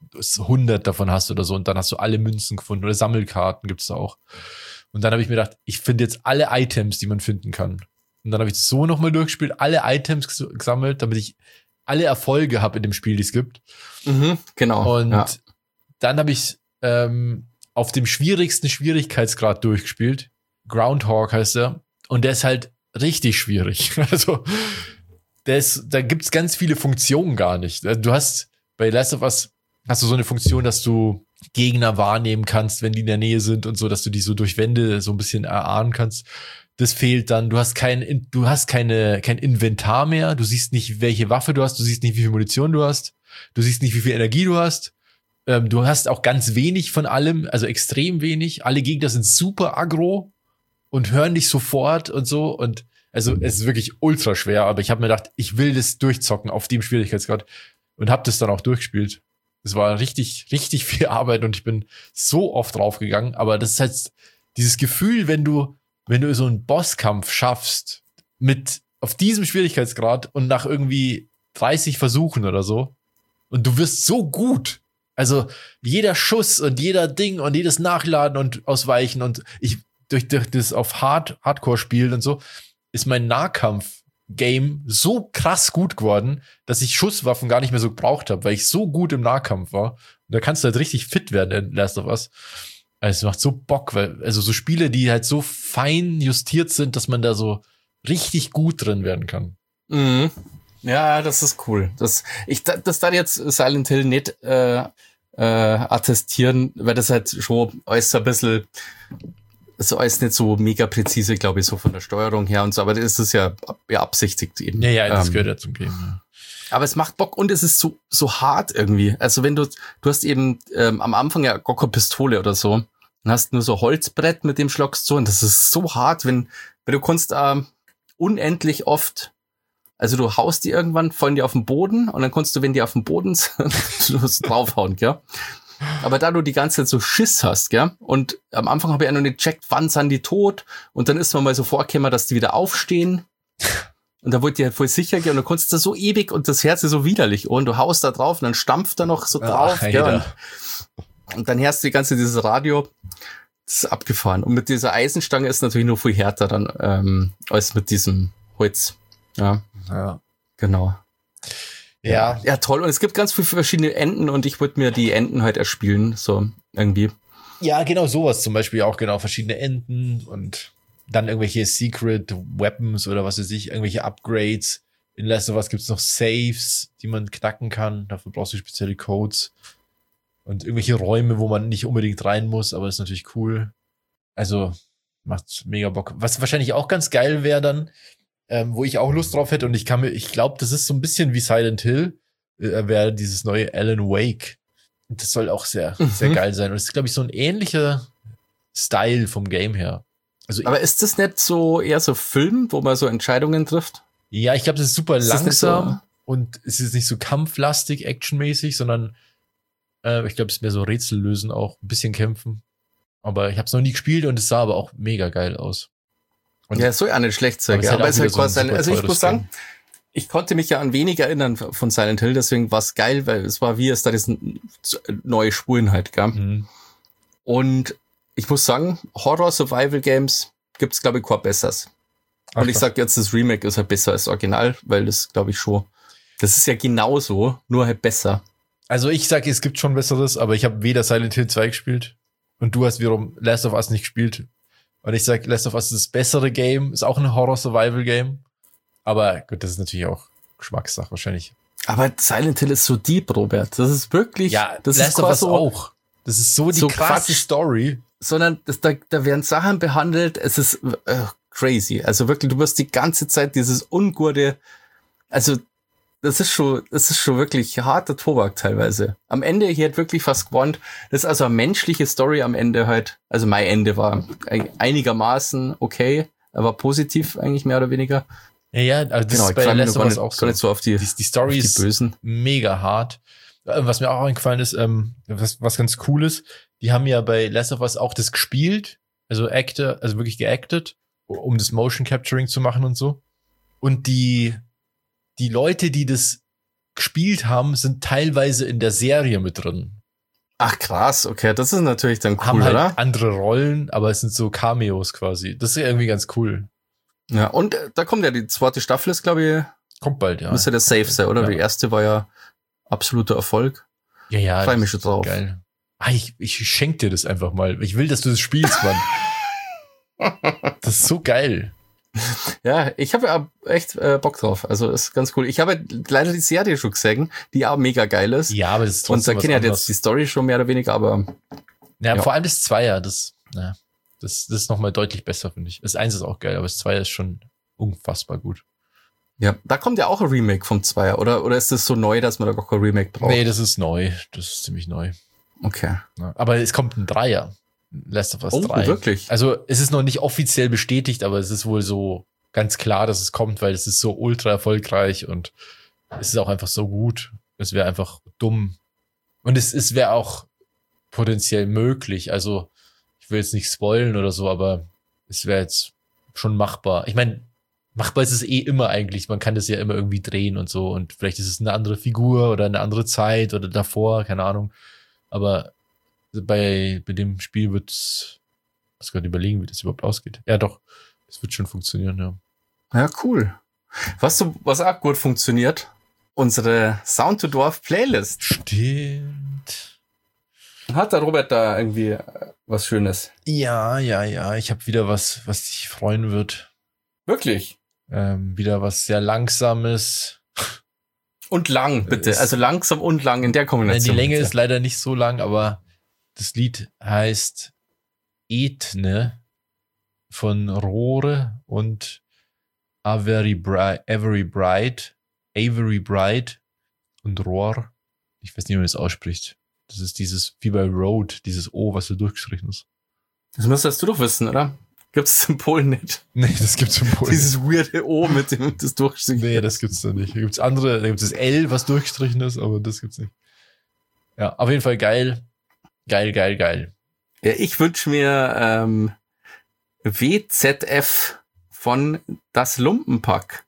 hundert davon hast oder so und dann hast du alle Münzen gefunden oder Sammelkarten gibt's da auch. Und dann habe ich mir gedacht, ich finde jetzt alle Items, die man finden kann. Und dann habe ich das so nochmal durchgespielt, alle Items ges- gesammelt, damit ich alle Erfolge habe in dem Spiel, die es gibt. Mhm, genau. Und ja. dann habe ich ähm, auf dem schwierigsten Schwierigkeitsgrad durchgespielt. Groundhog heißt er. Und der ist halt richtig schwierig. Also der ist, da gibt's ganz viele Funktionen gar nicht. Du hast bei Last of Us hast du so eine Funktion, dass du Gegner wahrnehmen kannst, wenn die in der Nähe sind und so, dass du die so durch Wände so ein bisschen erahnen kannst. Das fehlt dann. Du hast kein, du hast keine, kein Inventar mehr. Du siehst nicht, welche Waffe du hast. Du siehst nicht, wie viel Munition du hast. Du siehst nicht, wie viel Energie du hast. Ähm, du hast auch ganz wenig von allem, also extrem wenig. Alle Gegner sind super aggro und hören dich sofort und so. Und also es ist wirklich ultra schwer. Aber ich habe mir gedacht, ich will das durchzocken auf dem Schwierigkeitsgrad und habe das dann auch durchgespielt. Es war richtig, richtig viel Arbeit und ich bin so oft draufgegangen. Aber das ist halt dieses Gefühl, wenn du, wenn du so einen Bosskampf schaffst mit auf diesem Schwierigkeitsgrad und nach irgendwie dreißig Versuchen oder so und du wirst so gut. Also jeder Schuss und jeder Ding und jedes Nachladen und Ausweichen und ich durch, durch das auf Hard, Hardcore spielen und so ist mein Nahkampf Game so krass gut geworden, dass ich Schusswaffen gar nicht mehr so gebraucht habe, weil ich so gut im Nahkampf war. Und da kannst du halt richtig fit werden in Last of Us. Also es macht so Bock, weil, also so Spiele, die halt so fein justiert sind, dass man da so richtig gut drin werden kann. Mhm. Ja, das ist cool. Das, ich, das da jetzt Silent Hill nicht äh, äh, attestieren, weil das halt schon alles so ein bisschen ist alles nicht so mega präzise, glaube ich, so von der Steuerung her und so, aber das ist ja beabsichtigt eben. Ja, ja, das ähm, gehört ja zum Game. Ja. Aber es macht Bock und es ist so so hart irgendwie. Also wenn du, du hast eben ähm, am Anfang ja gar keine Pistole oder so, und hast nur so Holzbrett, mit dem schlagst du und das ist so hart, wenn, wenn du kannst ähm, unendlich oft, also du haust die irgendwann, fallen die auf den Boden und dann kannst du, wenn die auf dem Boden sind, draufhauen, gell? Aber da du die ganze Zeit so Schiss hast, gell? Und am Anfang habe ich ja noch nicht gecheckt, wann sind die tot? Und dann ist man mal so vorgekommen, dass die wieder aufstehen. Und da wollte ich halt voll sicher gehen. Und dann konntest du so ewig und das Herz ist so widerlich. Und du haust da drauf und dann stampft er noch so drauf, Ach, gell? Und, und dann hörst du die ganze dieses Radio. Das ist abgefahren. Und mit dieser Eisenstange ist natürlich nur viel härter dann ähm, als mit diesem Holz. Ja, Ja. genau. Ja. Ja, toll. Und es gibt ganz viele verschiedene Enden und ich würde mir die Enden halt erspielen, so irgendwie. Ja, genau sowas zum Beispiel auch, genau, verschiedene Enden und dann irgendwelche Secret Weapons oder was weiß ich, irgendwelche Upgrades. In Last of Us gibt's noch Saves, die man knacken kann. Dafür brauchst du spezielle Codes. Und irgendwelche Räume, wo man nicht unbedingt rein muss, aber ist natürlich cool. Also macht mega Bock. Was wahrscheinlich auch ganz geil wäre dann, ähm, wo ich auch Lust drauf hätte und ich kann mir, ich glaube, das ist so ein bisschen wie Silent Hill, äh, wäre dieses neue Alan Wake. Und das soll auch sehr, mhm. sehr geil sein. Und es ist, glaube ich, so ein ähnlicher Style vom Game her. Also aber ist das nicht so eher so Film, wo man so Entscheidungen trifft? Ja, ich glaube, das ist super ist langsam so? Und es ist nicht so kampflastig, actionmäßig, sondern äh, ich glaube, es ist mehr so Rätsel lösen auch, ein bisschen kämpfen. Aber ich habe es noch nie gespielt und es sah aber auch mega geil aus. Und ja, soll ja nicht schlecht sein. Aber, aber es halt halt so ein also ich muss sagen, Game. Ich konnte mich ja an wenig erinnern von Silent Hill, deswegen war es geil, weil es war wie es da diesen neue Spuren halt gab. Mhm. Und ich muss sagen, Horror-Survival-Games gibt's, glaube ich, kein besseres. Ach, und ich sag jetzt, das Remake ist halt besser als Original, weil das, glaube ich, schon, das ist ja genauso, nur halt besser. Also ich sag, es gibt schon Besseres, aber ich habe weder Silent Hill zwei gespielt und du hast wiederum Last of Us nicht gespielt. Und ich sag, Last of Us ist das bessere Game, ist auch ein Horror-Survival-Game. Aber gut, das ist natürlich auch Geschmackssache wahrscheinlich. Aber Silent Hill ist so deep, Robert. Das ist wirklich, ja, das Last ist of Us so, auch. Das ist so die so krasse Quatsch. Story. Sondern das, da, da werden Sachen behandelt, es ist äh, crazy. Also wirklich, du wirst die ganze Zeit dieses ungute, also das ist schon, das ist schon wirklich harter Tobak teilweise. Am Ende, hier hat wirklich fast gewonnen. Das ist also eine menschliche Story am Ende halt. Also mein Ende war einigermaßen okay, aber positiv eigentlich mehr oder weniger. Ja, ja, also das genau, ist bei Last of Us auch so. Nicht so auf die, die, die Story auf die ist Bösen. Mega hart. Was mir auch eingefallen ist, ähm, was, was ganz cool ist, die haben ja bei Last of Us auch das gespielt, also acte, also wirklich geactet, um das Motion Capturing zu machen und so. Und die die Leute, die das gespielt haben, sind teilweise in der Serie mit drin. Ach krass, okay, das ist natürlich dann cool, Haben halt oder? andere Rollen, aber es sind so Cameos quasi. Das ist ja irgendwie ganz cool. Ja, und äh, da kommt ja die zweite Staffel, ist glaube ich, Kommt bald, ja. müsste der safe sein, oder? Ja. Die erste war ja absoluter Erfolg. Ja, ja. Freu mich schon drauf. Geil. Ah, ich, ich schenk dir das einfach mal. Ich will, dass du das spielst, Mann. Das ist so geil. Ja, ich habe ja echt äh, Bock drauf. Also ist ganz cool. Ich habe leider die Serie schon gesehen, die auch mega geil ist. Ja, aber das ist Und trotzdem da was kenne ich anderes. jetzt die Story schon mehr oder weniger, aber Ja, ja. vor allem das Zweier, das, ja, das, das ist nochmal deutlich besser, finde ich. Das Eins ist auch geil, aber das Zweier ist schon unfassbar gut. ja, da kommt ja auch ein Remake vom Zweier, oder? Oder ist das so neu, dass man da gar kein Remake braucht? Nee, das ist neu. Das ist ziemlich neu. Okay. Ja, aber es kommt ein Dreier. Last of Us Oh, drei. wirklich? Also es ist noch nicht offiziell bestätigt, aber es ist wohl so ganz klar, dass es kommt, weil es ist so ultra erfolgreich und es ist auch einfach so gut. Es wäre einfach dumm. Und es, es wäre auch potenziell möglich. Also ich will jetzt nicht spoilen oder so, aber es wäre jetzt schon machbar. Ich meine, machbar ist es eh immer eigentlich. Man kann das ja immer irgendwie drehen und so. Und vielleicht ist es eine andere Figur oder eine andere Zeit oder davor, keine Ahnung. Aber bei, bei dem Spiel wird's, ich muss gerade überlegen, wie das überhaupt ausgeht. Ja, doch, es wird schon funktionieren, ja. Ja, cool. Weißt du, was auch gut funktioniert? Unsere Sound to Dwarf Playlist. Stimmt. Hat der Robert da irgendwie äh, was Schönes? Ja, ja, ja. Ich habe wieder was, was dich freuen wird. Wirklich? Ähm, wieder was sehr Langsames. Und lang, bitte. Ist- Also langsam und lang in der Nein, Kombination. die Länge bitte. ist leider nicht so lang, aber das Lied heißt Ethne von Rohre und Avery Bright, Avery Bright, Avery Bright und Rohr. Ich weiß nicht, wie man das ausspricht. Das ist dieses, wie bei Road, dieses O, was da durchgestrichen ist. Das müsstest du doch wissen, oder? Gibt's das in Polen nicht? Nee, das gibt's im Polen. Dieses weirde O mit dem das durchstrichen. Nee, das gibt's da nicht. Da gibt's andere, da gibt's das L, was durchgestrichen ist, aber das gibt's nicht. Ja, auf jeden Fall geil. Geil, geil, geil. Ja, ich wünsche mir ähm, W Z F von Das Lumpenpack.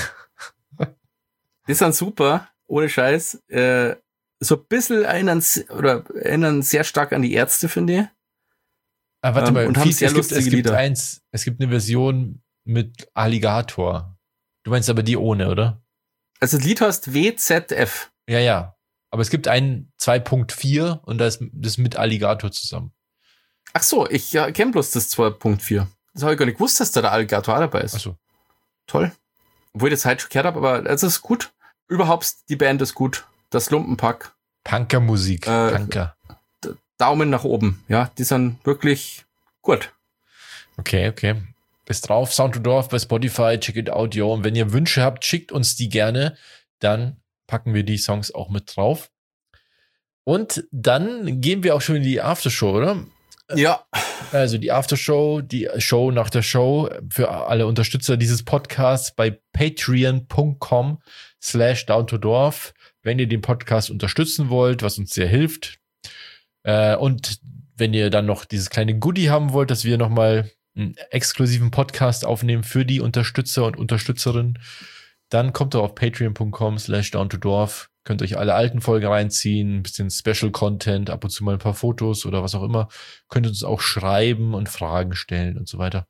Die sind super, ohne Scheiß. Äh, so ein bisschen erinnern, oder erinnern sehr stark an die Ärzte, finde ich. Ah, warte Ähm, mal, und haben Fies, sehr es gibt, es lustige gibt Lieder. eins, es gibt eine Version mit Alligator. Du meinst aber die ohne, oder? Also das Lied heißt W Z F. Ja, ja. Aber es gibt einen zwei Punkt vier und da ist das mit Alligator zusammen. Ach so, ich ja, kenne bloß das zwei Punkt vier. Das habe ich gar nicht gewusst, dass da der Alligator auch dabei ist. Achso. Toll. Obwohl ich das halt schon gehört habe, aber es ist gut. Überhaupt, die Band ist gut. Das Lumpenpack. Punkermusik. Äh, Punker. Daumen nach oben. Ja, die sind wirklich gut. Okay, okay. Bis drauf. Sound to Dorf bei Spotify. Check it out, yo. Und wenn ihr Wünsche habt, schickt uns die gerne. Dann packen wir die Songs auch mit drauf. Und dann gehen wir auch schon in die Aftershow, oder? Ja. Also die Aftershow, die Show nach der Show für alle Unterstützer dieses Podcasts bei patreon.com slash down to dorf, wenn ihr den Podcast unterstützen wollt, was uns sehr hilft. Äh, und wenn ihr dann noch dieses kleine Goodie haben wollt, dass wir nochmal einen exklusiven Podcast aufnehmen für die Unterstützer und Unterstützerinnen, dann kommt doch auf patreon.com slash down to dorf. Könnt euch alle alten Folgen reinziehen, ein bisschen Special Content, ab und zu mal ein paar Fotos oder was auch immer. Könnt uns auch schreiben und Fragen stellen und so weiter.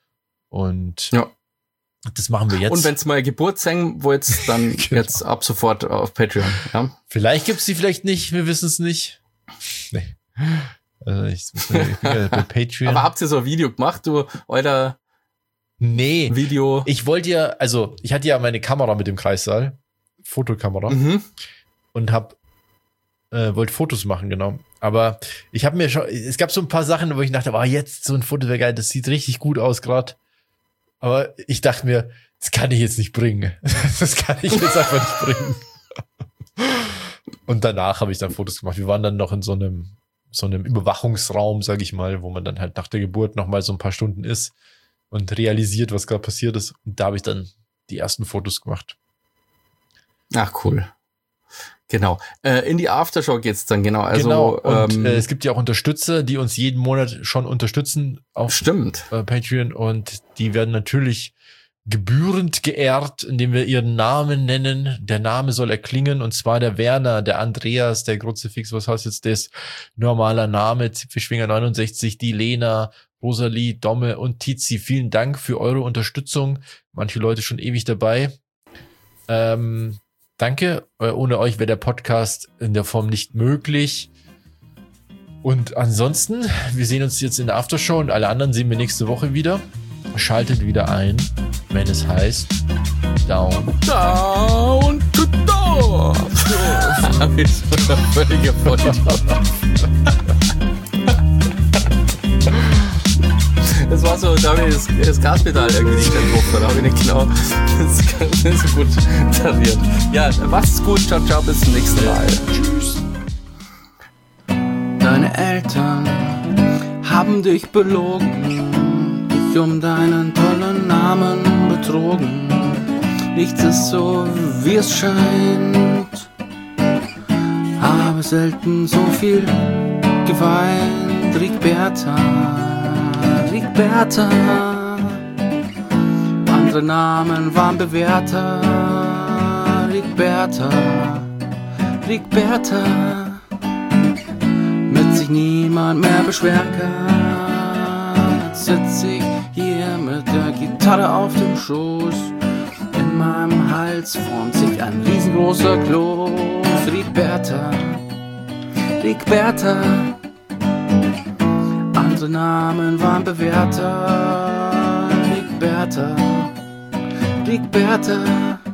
Und Ja. das machen wir jetzt. Und wenn's mal Geburtstag wollt, dann Genau. jetzt ab sofort auf Patreon. Ja. Vielleicht gibt's die vielleicht nicht, wir wissen es nicht. Nee. Also ich, ich bin ja bei Patreon. Aber habt ihr so ein Video gemacht, du, euer nee, Video? ich wollte ja, also ich hatte ja meine Kamera mit dem Kreissaal, Fotokamera. Mhm. Und hab äh, wollte Fotos machen, genau. Aber ich habe mir schon, es gab so ein paar Sachen, wo ich dachte, oh, jetzt so ein Foto wäre geil, das sieht richtig gut aus gerade. Aber ich dachte mir, das kann ich jetzt nicht bringen. Das kann ich jetzt einfach nicht bringen. Und danach habe ich dann Fotos gemacht. Wir waren dann noch in so einem so einem Überwachungsraum, sage ich mal, wo man dann halt nach der Geburt noch mal so ein paar Stunden ist und realisiert, was gerade passiert ist. Und da habe ich dann die ersten Fotos gemacht. Ach, cool. Genau. Äh, in die Aftershow geht's dann, genau. Also, genau. Und ähm, äh, es gibt ja auch Unterstützer, die uns jeden Monat schon unterstützen auf stimmt. äh, Patreon. Und die werden natürlich gebührend geehrt, indem wir ihren Namen nennen. Der Name soll erklingen, und zwar der Werner, der Andreas, der Kruzifix, was heißt jetzt das? Normaler Name, Zipfelschwinger neunundsechzig, die Lena, Rosalie, Domme und Tizi. Vielen Dank für eure Unterstützung. Manche Leute schon ewig dabei. Ähm, danke. Ohne euch wäre der Podcast in der Form nicht möglich. Und ansonsten, wir sehen uns jetzt in der Aftershow und alle anderen sehen wir nächste Woche wieder. Schaltet wieder ein, wenn es heißt Down. Down to Dorf. Völlige Vollidiot. Das war so, da habe ich das, das Gaspedal irgendwie nicht entwurft, da habe ich nicht genau das nicht so gut tariert. Ja, macht's gut, ciao, ciao, bis zum nächsten Mal. Tschüss. Deine Eltern haben dich belogen, dich um deinen tollen Namen betrogen. Nichts ist so, wie es scheint, habe selten so viel geweint. Rigberta, Rigberta, andere Namen waren bewährter. Rigberta, Rigberta, mit sich niemand mehr beschweren kann. Jetzt sitz ich hier mit der Gitarre auf dem Schoß, in meinem Hals formt sich ein riesengroßer Kloß. Rigberta, Rigberta, andere Namen waren bewährter. Rigberta, Rigberta,